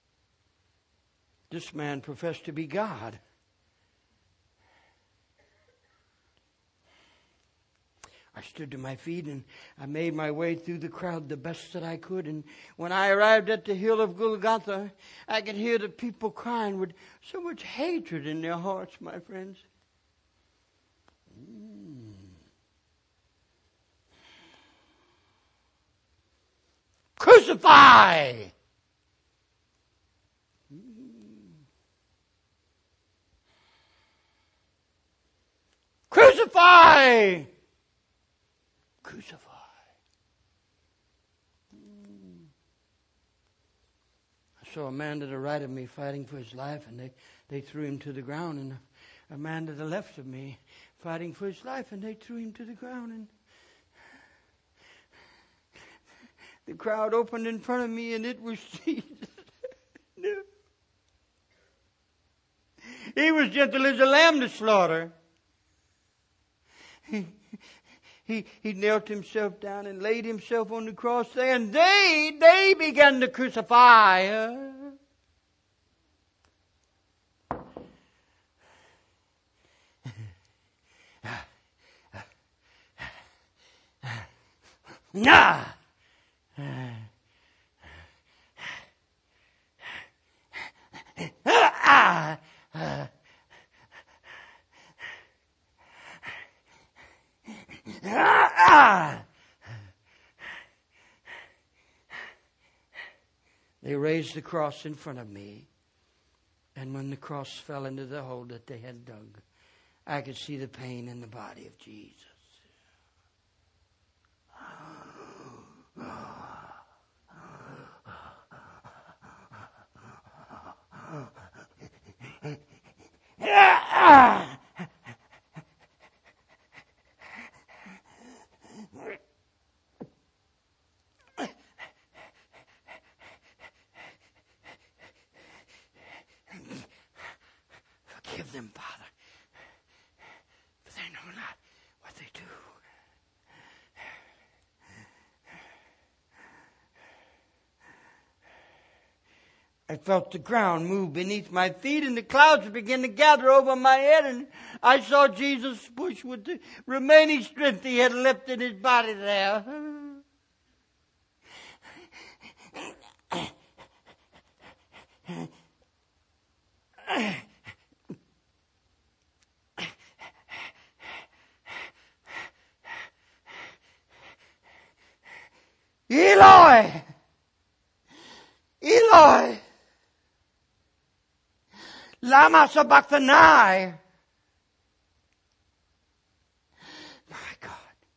This man professed to be God. I stood to my feet and I made my way through the crowd the best that I could. And when I arrived at the hill of Golgotha, I could hear the people crying with so much hatred in their hearts, my friends. Crucify! Crucify! Crucify. I saw a man to the right of me fighting for his life, and they threw him to the ground, and a man to the left of me fighting for his life, and they threw him to the ground, and the crowd opened in front of me, and it was Jesus. No. He was gentle as a lamb to slaughter. He knelt himself down and laid himself on the cross there, and they began to crucify her. Nah. They raised the cross in front of me, and when the cross fell into the hole that they had dug, I could see the pain in the body of Jesus. Forgive them, Father, for they know not what they do. I felt the ground move beneath my feet, and the clouds began to gather over my head, and I saw Jesus push with the remaining strength he had left in his body there. Eloi! Eloi! Lama sabachthani! My God.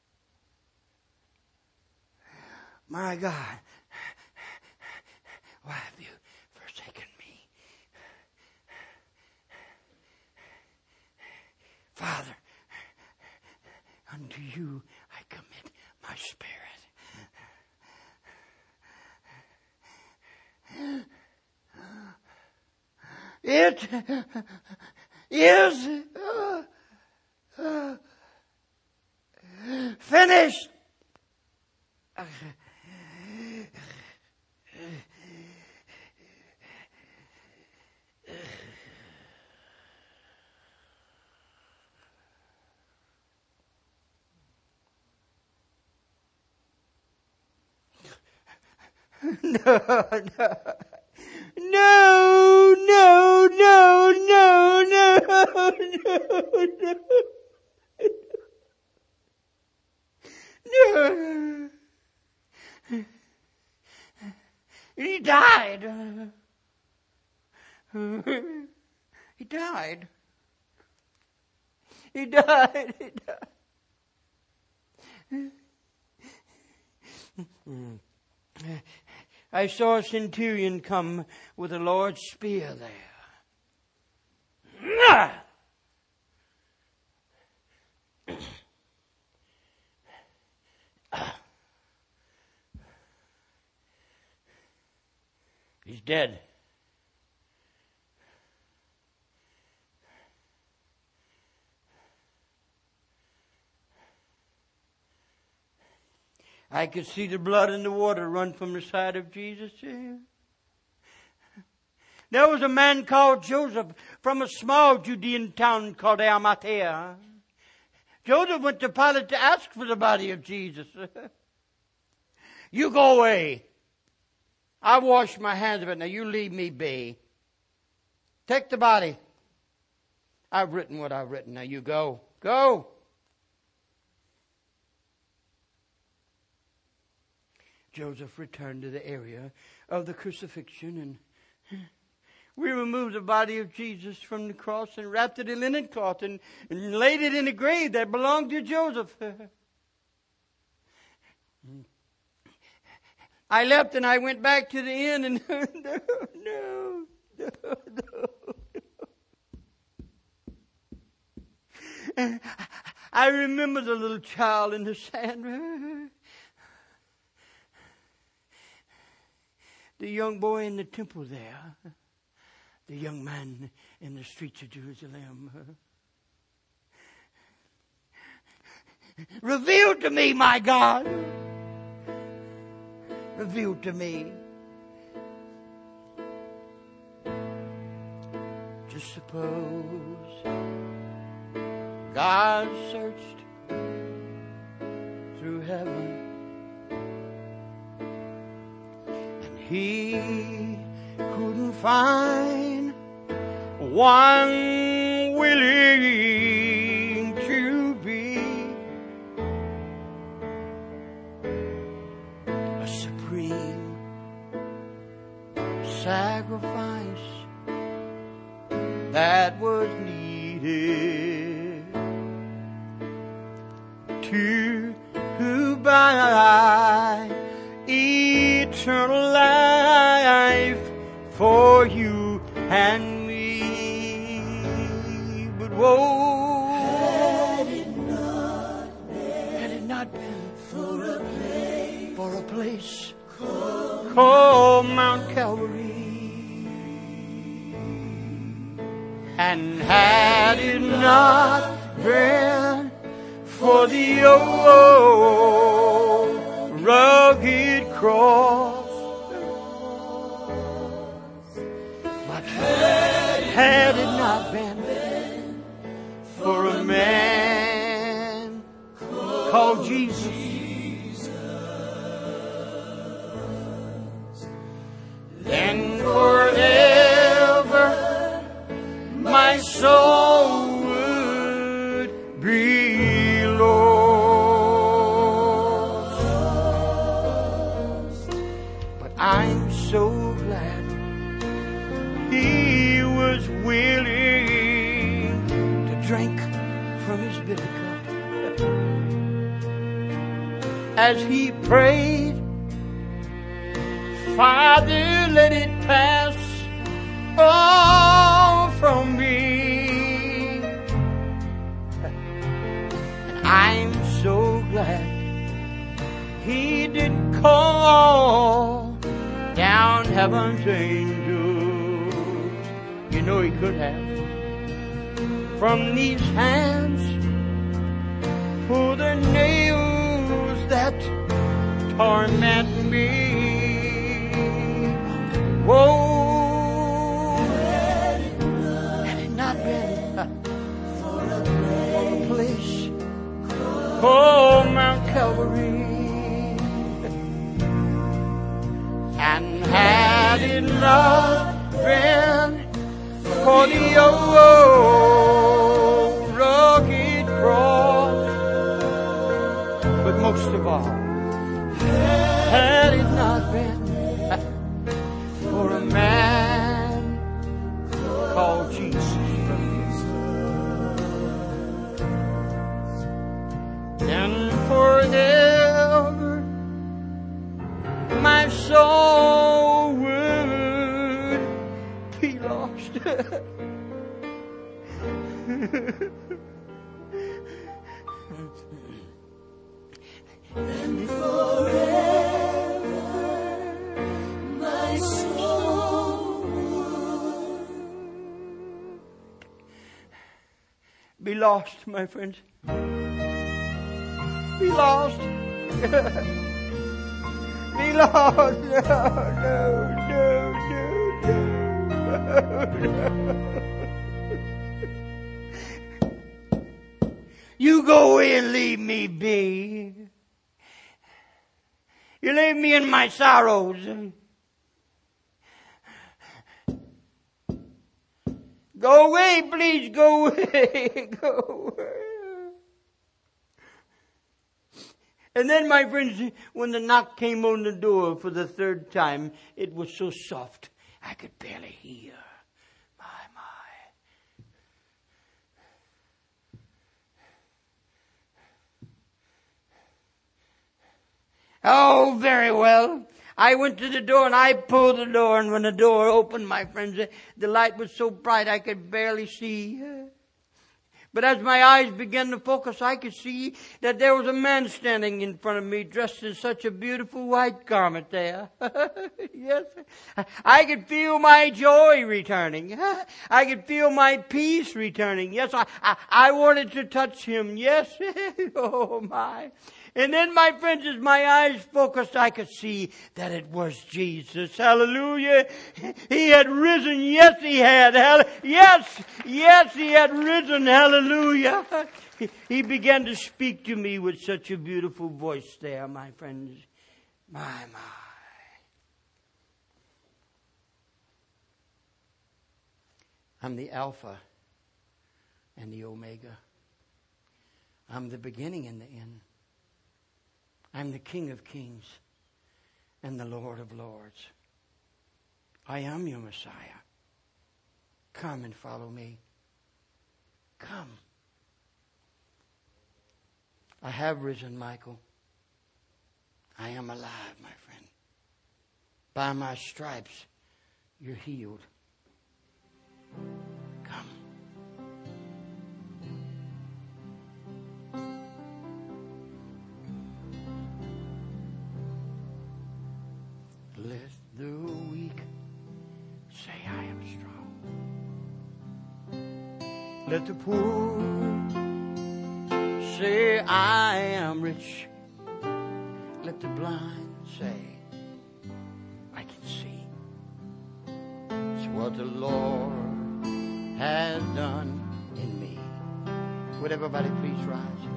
My God. Why have you forsaken me? Father, unto you I commit my spirit. It is finished. No. He died. He died. He died. He died. I saw a centurion come with a large spear there. He's dead. I could see the blood and the water run from the side of Jesus. There was a man called Joseph from a small Judean town called Arimathea. Joseph went to Pilate to ask for the body of Jesus. You go away. I wash my hands of it. Now you leave me be. Take the body. I've written what I've written. Now you go. Go. Joseph returned to the area of the crucifixion, and we removed the body of Jesus from the cross and wrapped it in linen cloth and laid it in a grave that belonged to Joseph. I left and I went back to the inn, and no. I remember the little child in the sand. The young boy in the temple there. The young man in the streets of Jerusalem. Reveal to me, my God. Reveal to me. Just suppose God searched through heaven and He couldn't find one willing to be a supreme sacrifice that was needed to buy eternal life for you and me. But woe, had it not been for a place called Mount Calvary, and had it not been for the old rugged cross, but had it not been for a man called Jesus, then forever my soul would be lost. But I'm so glad He was willing to drink from His bitter cup as He prayed, Father, let it pass all from me. And I'm so glad He didn't call down heaven's angels. You know He could have. From these hands pull the nails that torment me. Whoa, had it not been for a place called Mount Calvary, and had it not been for the old rugged cross, but most of all, had it not been for a man called Jesus, then forever my soul would be lost. And forever my soul would be lost, my friends. Be lost. me, Lord. No. You go away and leave me be. You leave me in my sorrows. Go away, please, go away, go away. And then, my friends, when the knock came on the door for the third time, it was so soft, I could barely hear. My. Oh, very well. I went to the door and I pulled the door, and when the door opened, my friends, the light was so bright I could barely see. But as my eyes began to focus, I could see that there was a man standing in front of me dressed in such a beautiful white garment there. Yes. I could feel my joy returning. I could feel my peace returning. Yes, I wanted to touch him. Yes. Oh, my. And then, my friends, as my eyes focused, I could see that it was Jesus. Hallelujah. He had risen. Yes, he had. Yes, he had risen. Hallelujah. He began to speak to me with such a beautiful voice there, my friends. My. I'm the Alpha and the Omega. I'm the beginning and the end. I'm the King of Kings and the Lord of Lords. I am your Messiah. Come and follow me. Come. I have risen, Michael. I am alive, my friend. By my stripes, you're healed. Come. Let the weak say I am strong. Let the poor say I am rich. Let the blind say I can see. It's what the Lord has done in me. Would everybody please rise?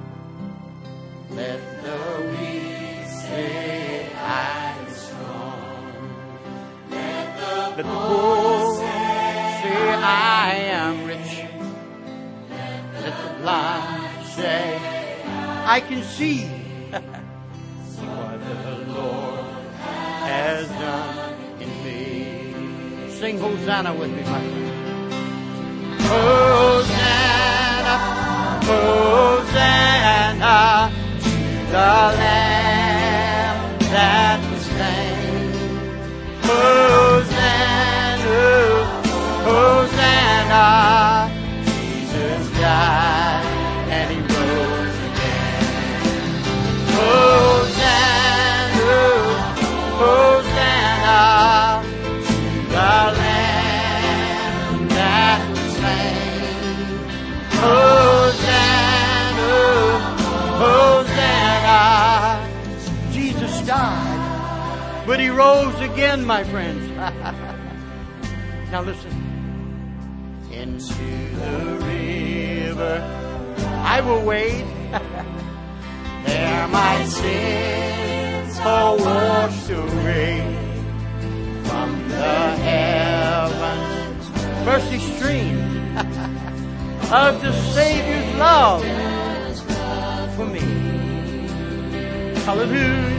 Let the weak say I am strong. Let the poor say I am rich. Let the blind say I can see. What the Lord has done in me. Sing Hosanna with me, my friend. Hosanna, Hosanna to the Lamb that was slain. Hosanna, Hosanna, Jesus died and he rose again. Hosanna, Hosanna to the Lamb that was slain. Hosanna, Hosanna. Jesus died, but he rose again, my friends. Now listen. Into the river I will wade. There my sins are washed away. From the heavens mercy streams of the Savior's love for me. Hallelujah.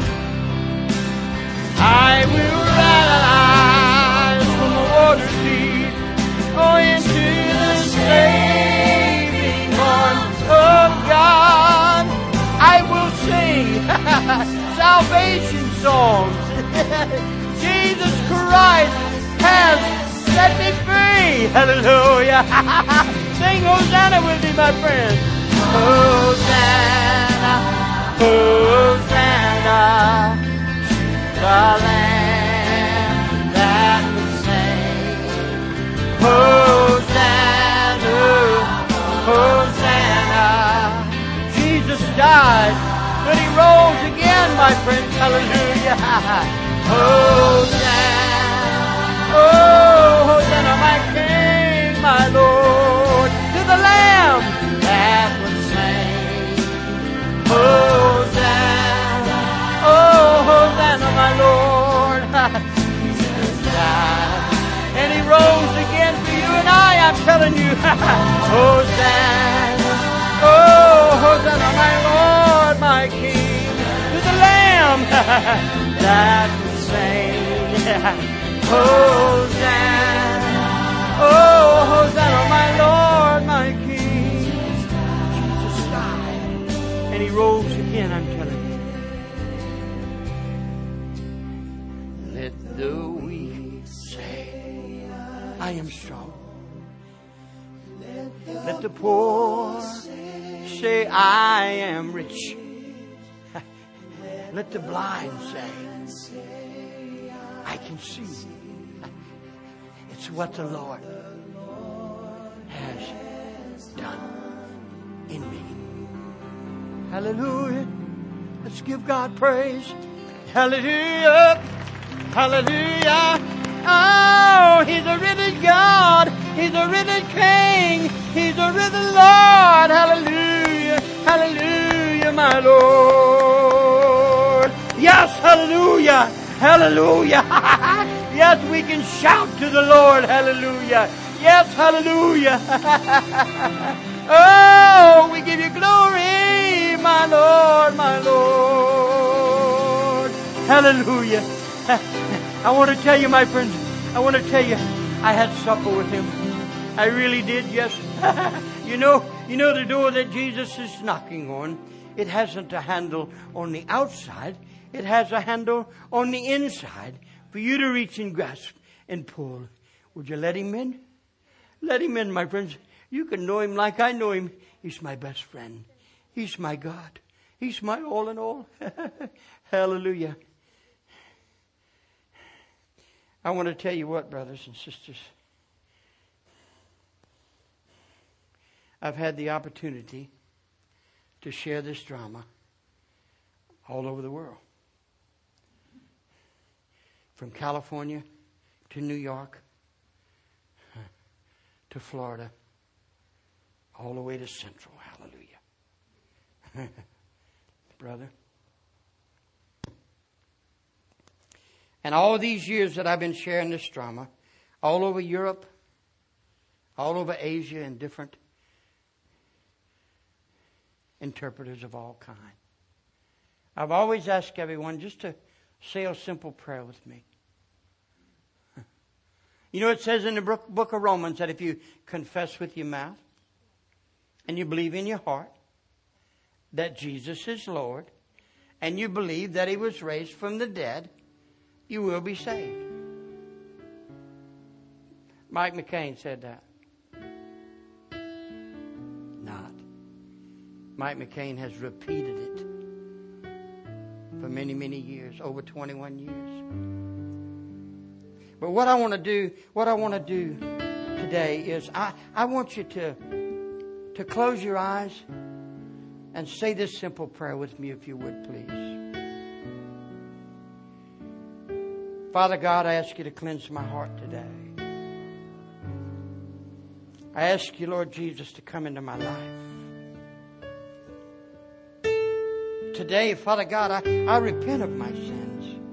I will rise from the water's deep, oh, into the saving arms of God. I will sing salvation songs. Jesus Christ has set me free. Hallelujah. Sing Hosanna with me, my friend. Hosanna, Hosanna to the Lamb that was slain. Hosanna, Hosanna. Jesus died, but he rose again. stand, my friends. Hallelujah. Hosanna. Oh, Hosanna, my King, my Lord, to the Lamb that was slain. Hosanna. Oh, Hosanna, my Lord. Jesus died, and He rose again for you and I. I'm telling you. Hosanna. Oh, Hosanna, my Lord, my King, to the Lamb that was slain. Hosanna, oh, Hosanna, my Lord, my King. Jesus died, and He rose again, I'm telling you. Let the weak say, I am strong. Let the poor say, I am rich. Let the blind say, I can see. It's what the Lord has done in me. Hallelujah. Let's give God praise. Hallelujah. Hallelujah. Oh, He's a risen God. He's a risen King. He's a risen Lord. Hallelujah. Hallelujah, my Lord. Yes, hallelujah. Hallelujah. Yes, we can shout to the Lord. Hallelujah. Yes, hallelujah. Oh, we give you glory, my Lord, my Lord. Hallelujah. I want to tell you, my friends, I want to tell you, I had supper with Him. I really did, yes. You know the door that Jesus is knocking on, it hasn't a handle on the outside. It has a handle on the inside for you to reach and grasp and pull. Would you let Him in? Let Him in, my friends. You can know Him like I know Him. He's my best friend. He's my God. He's my all in all. Hallelujah. I want to tell you what, brothers and sisters. I've had the opportunity to share this drama all over the world. From California to New York to Florida, all the way to Central. Hallelujah. Brother. And all these years that I've been sharing this drama, all over Europe, all over Asia, and different interpreters of all kind, I've always asked everyone just to say a simple prayer with me. You know, it says in the book of Romans that if you confess with your mouth and you believe in your heart that Jesus is Lord and you believe that He was raised from the dead, you will be saved. Mike McCain said that. Not. Mike McCain has repeated it for many, many years, over 21 years. But what I want to do today is I want you to close your eyes and say this simple prayer with me, if you would, please. Father God, I ask you to cleanse my heart today. I ask you, Lord Jesus, to come into my life. Today, Father God, I repent of my sins.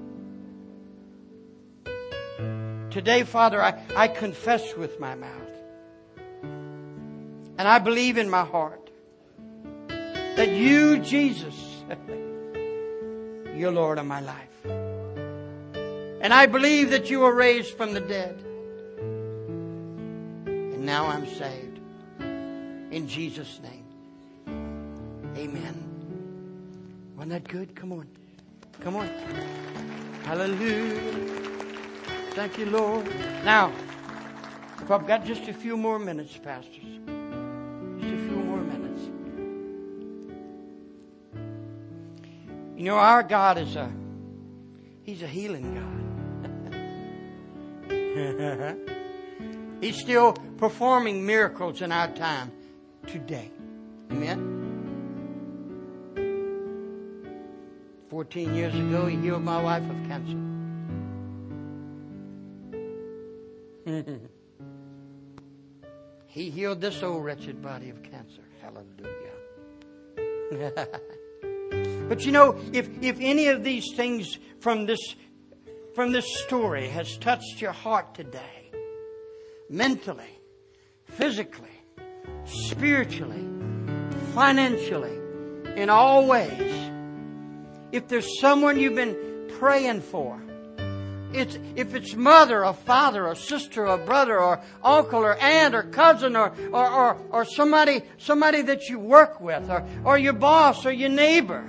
Today, Father, I confess with my mouth. And I believe in my heart that you, Jesus, you're Lord of my life. And I believe that you were raised from the dead. And now I'm saved. In Jesus' name. Amen. Wasn't that good? Come on. Come on. Hallelujah. Thank you, Lord. Now, if I've got just a few more minutes, pastors. Just a few more minutes. You know, our God is He's a healing God. He's still performing miracles in our time today. Amen? 14 years ago, He healed my wife of cancer. He healed this old wretched body of cancer. Hallelujah. But you know, if any of these things from this story has touched your heart today, mentally, physically, spiritually, financially, in all ways, if there's someone you've been praying for, if it's mother or father or sister or brother or uncle or aunt or cousin or somebody that you work with or your boss or your neighbor.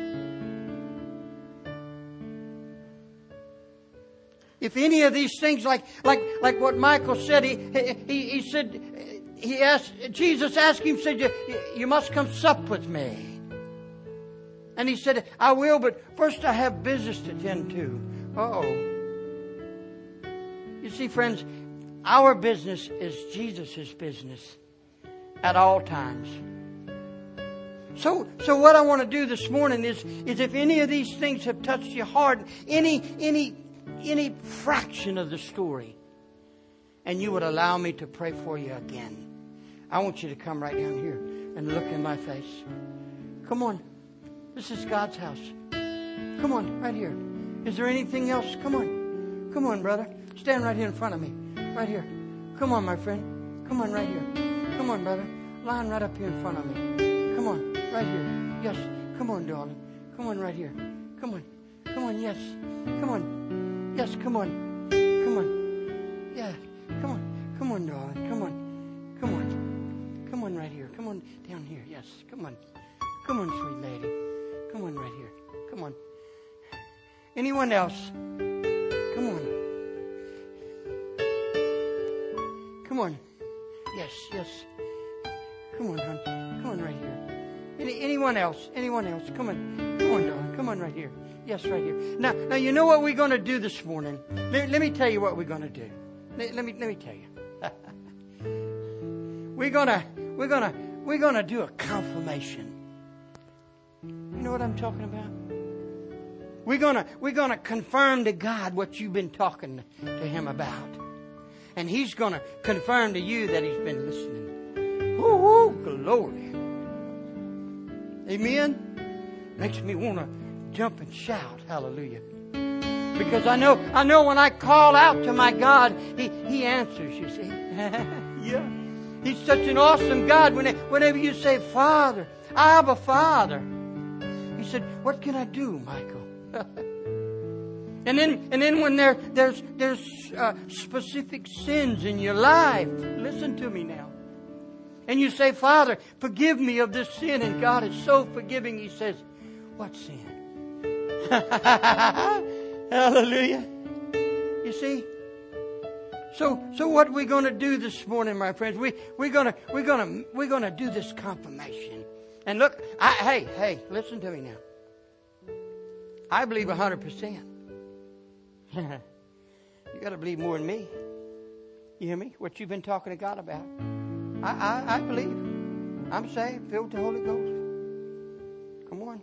If any of these things, like what Michael said, he said, Jesus asked him, said, you must come sup with me. And he said, I will, but first I have business to tend to. Uh-oh. You see, friends, our business is Jesus' business at all times. So what I want to do this morning is if any of these things have touched your heart, any fraction of the story, and you would allow me to pray for you again, I want you to come right down here and look in my face. Come on. This is God's house. Come on, right here. Is there anything else? Come on. Come on, brother. Stand right here in front of me. Right here. Come on, my friend. Come on, right here. Come on, brother. Line right up here in front of me. Come on, right here. Yes. Come on, darling. Come on, right here. Come on. Come on, yes. Come on. Yes, come on. Come on. Yeah. Come on. Come on, darling. Come on. Come on. Come on, right here. Come on down here. Yes. Come on. Come on, sweet lady. Come on, right here. Come on. Anyone else? Come on. Come on. Yes, yes. Come on, hon. Come on, right here. Anyone else? Anyone else? Come on. Come on, darling. Come on, right here. Yes, right here. Now, you know what we're going to do this morning? Let me tell you what we're going to do. Let me tell you. We're gonna do a confirmation. You know what I'm talking about? We're gonna confirm to God what you've been talking to Him about, and He's gonna confirm to you that He's been listening. Ooh, glory! Amen. Makes me want to jump and shout, hallelujah! Because I know when I call out to my God, He answers. You see, yeah. He's such an awesome God. Whenever you say, Father, Abba, Father, He said, what can I do, Michael? and then when there's specific sins in your life, listen to me now. And you say, Father, forgive me of this sin. And God is so forgiving. He says, what sin? Hallelujah. You see? So what we're going to do this morning, my friends, we're going to do this confirmation. And look, hey, listen to me now. I believe 100%. You got to believe more than me. You hear me? What you've been talking to God about. I believe. I'm saved, filled with the Holy Ghost. Come on.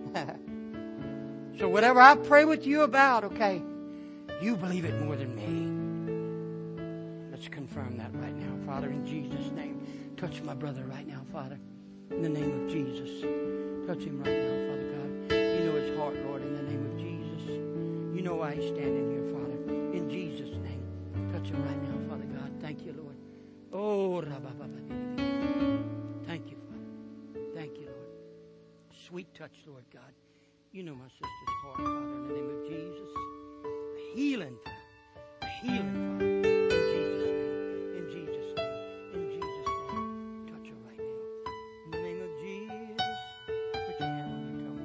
So whatever I pray with you about, okay, you believe it more than me. Let's confirm that right now. Father, in Jesus' name, touch my brother right now, Father. In the name of Jesus. Touch him right now, Father God. You know his heart, Lord, in the name of Jesus. You know why he's standing here, Father. In Jesus' name. Touch him right now, Father God. Thank you, Lord. Oh, thank you, Father. Thank you, Lord. Sweet touch, Lord God. You know my sister's heart, Father, in the name of Jesus. A healing, Father. A healing, Father. In Jesus' name. In Jesus' name. Touch her right now. In the name of Jesus. Put your hand on your tummy.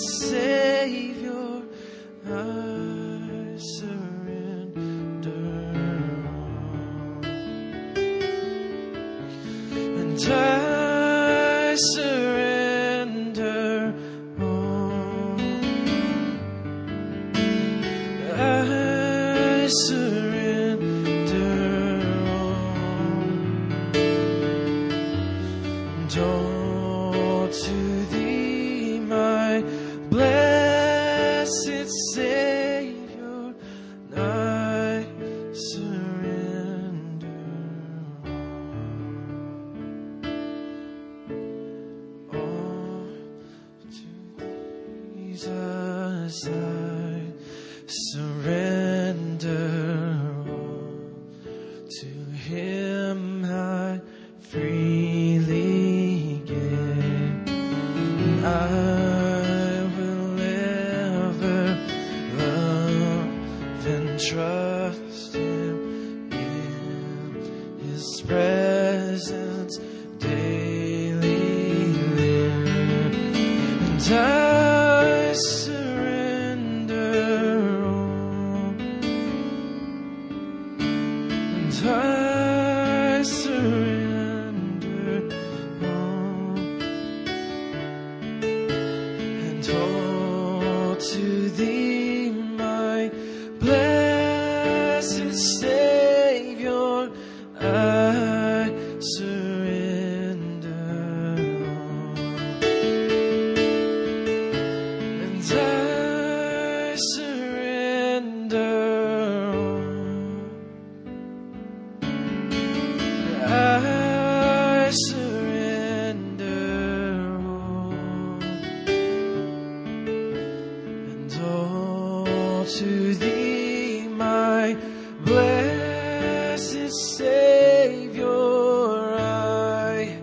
Savior, I surrender all. And I surrender all. I surrender all. And all to Thee, my blessed Savior, I surrender all to Jesus. I surrender all to Him. I freely give. I will ever love and trust Him in His presence daily live. And I surrender all. And I surrender all. And all to Thee, my blessed Savior, I surrender all. And I surrender all. I surrender all. And all to Thee, my blessed Savior, I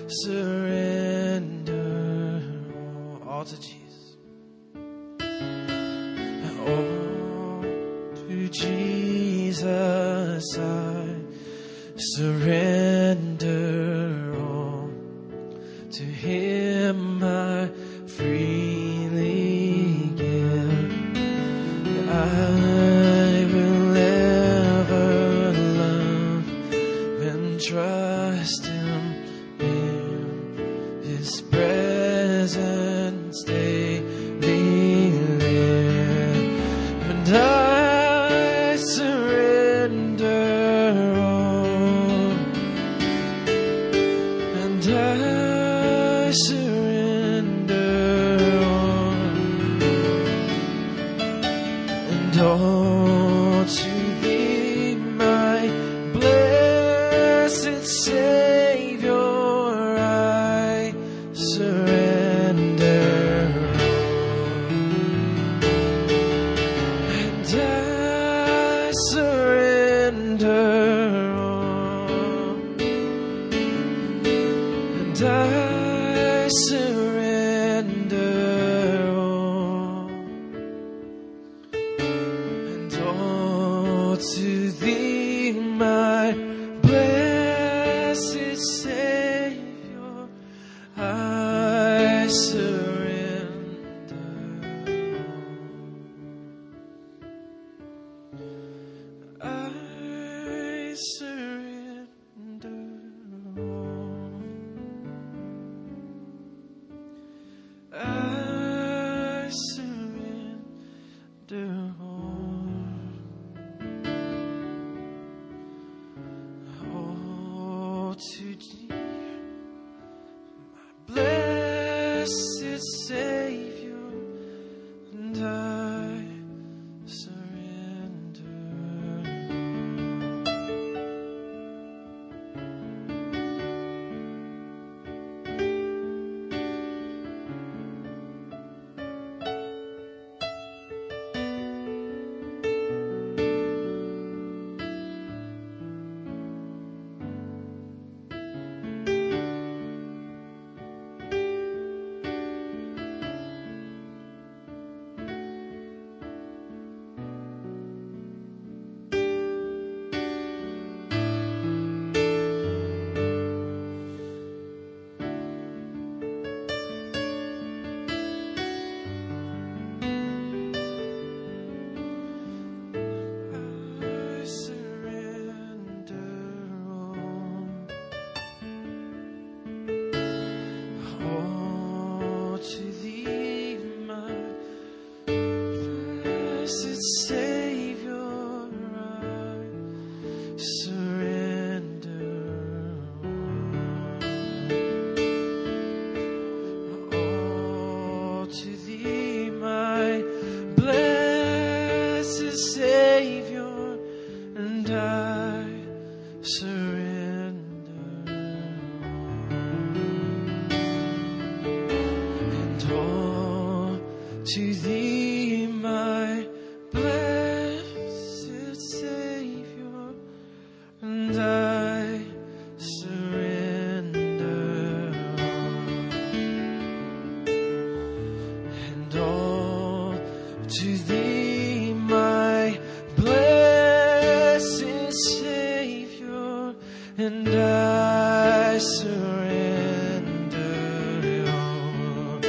surrender all to Jesus. All to Jesus, I surrender all. To Him I freely give. I will ever love and trust Him in His presence daily live. And I surrender all. And I surrender all. And all to Thee, my blessed Savior, I surrender all. And I surrender all. And I surrender all. And all to Thee, my blessed Savior, I surrender all. I surrender all. to thee, my blessed Savior, and I surrender and all to thee, my blessed Savior, and I surrender all,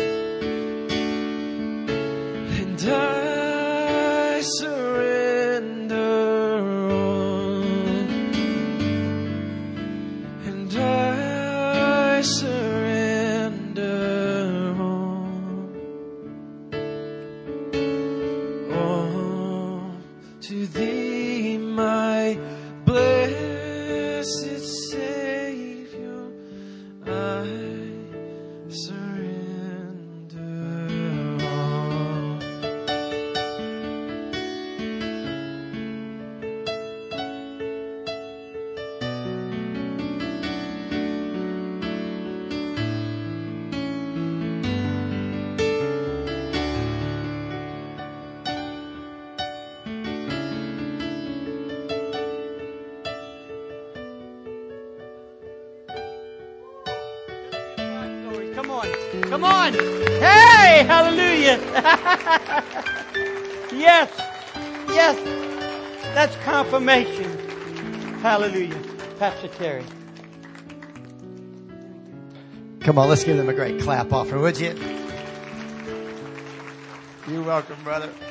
and I surrender all, and I surrender all to thee, my blessed Savior, I surrender all. Glory. Come on. Come on. Hey, hallelujah. Yes. Yes. That's confirmation. Hallelujah. Pastor Terry. Come on, let's give them a great clap offering, would you? You're welcome, brother.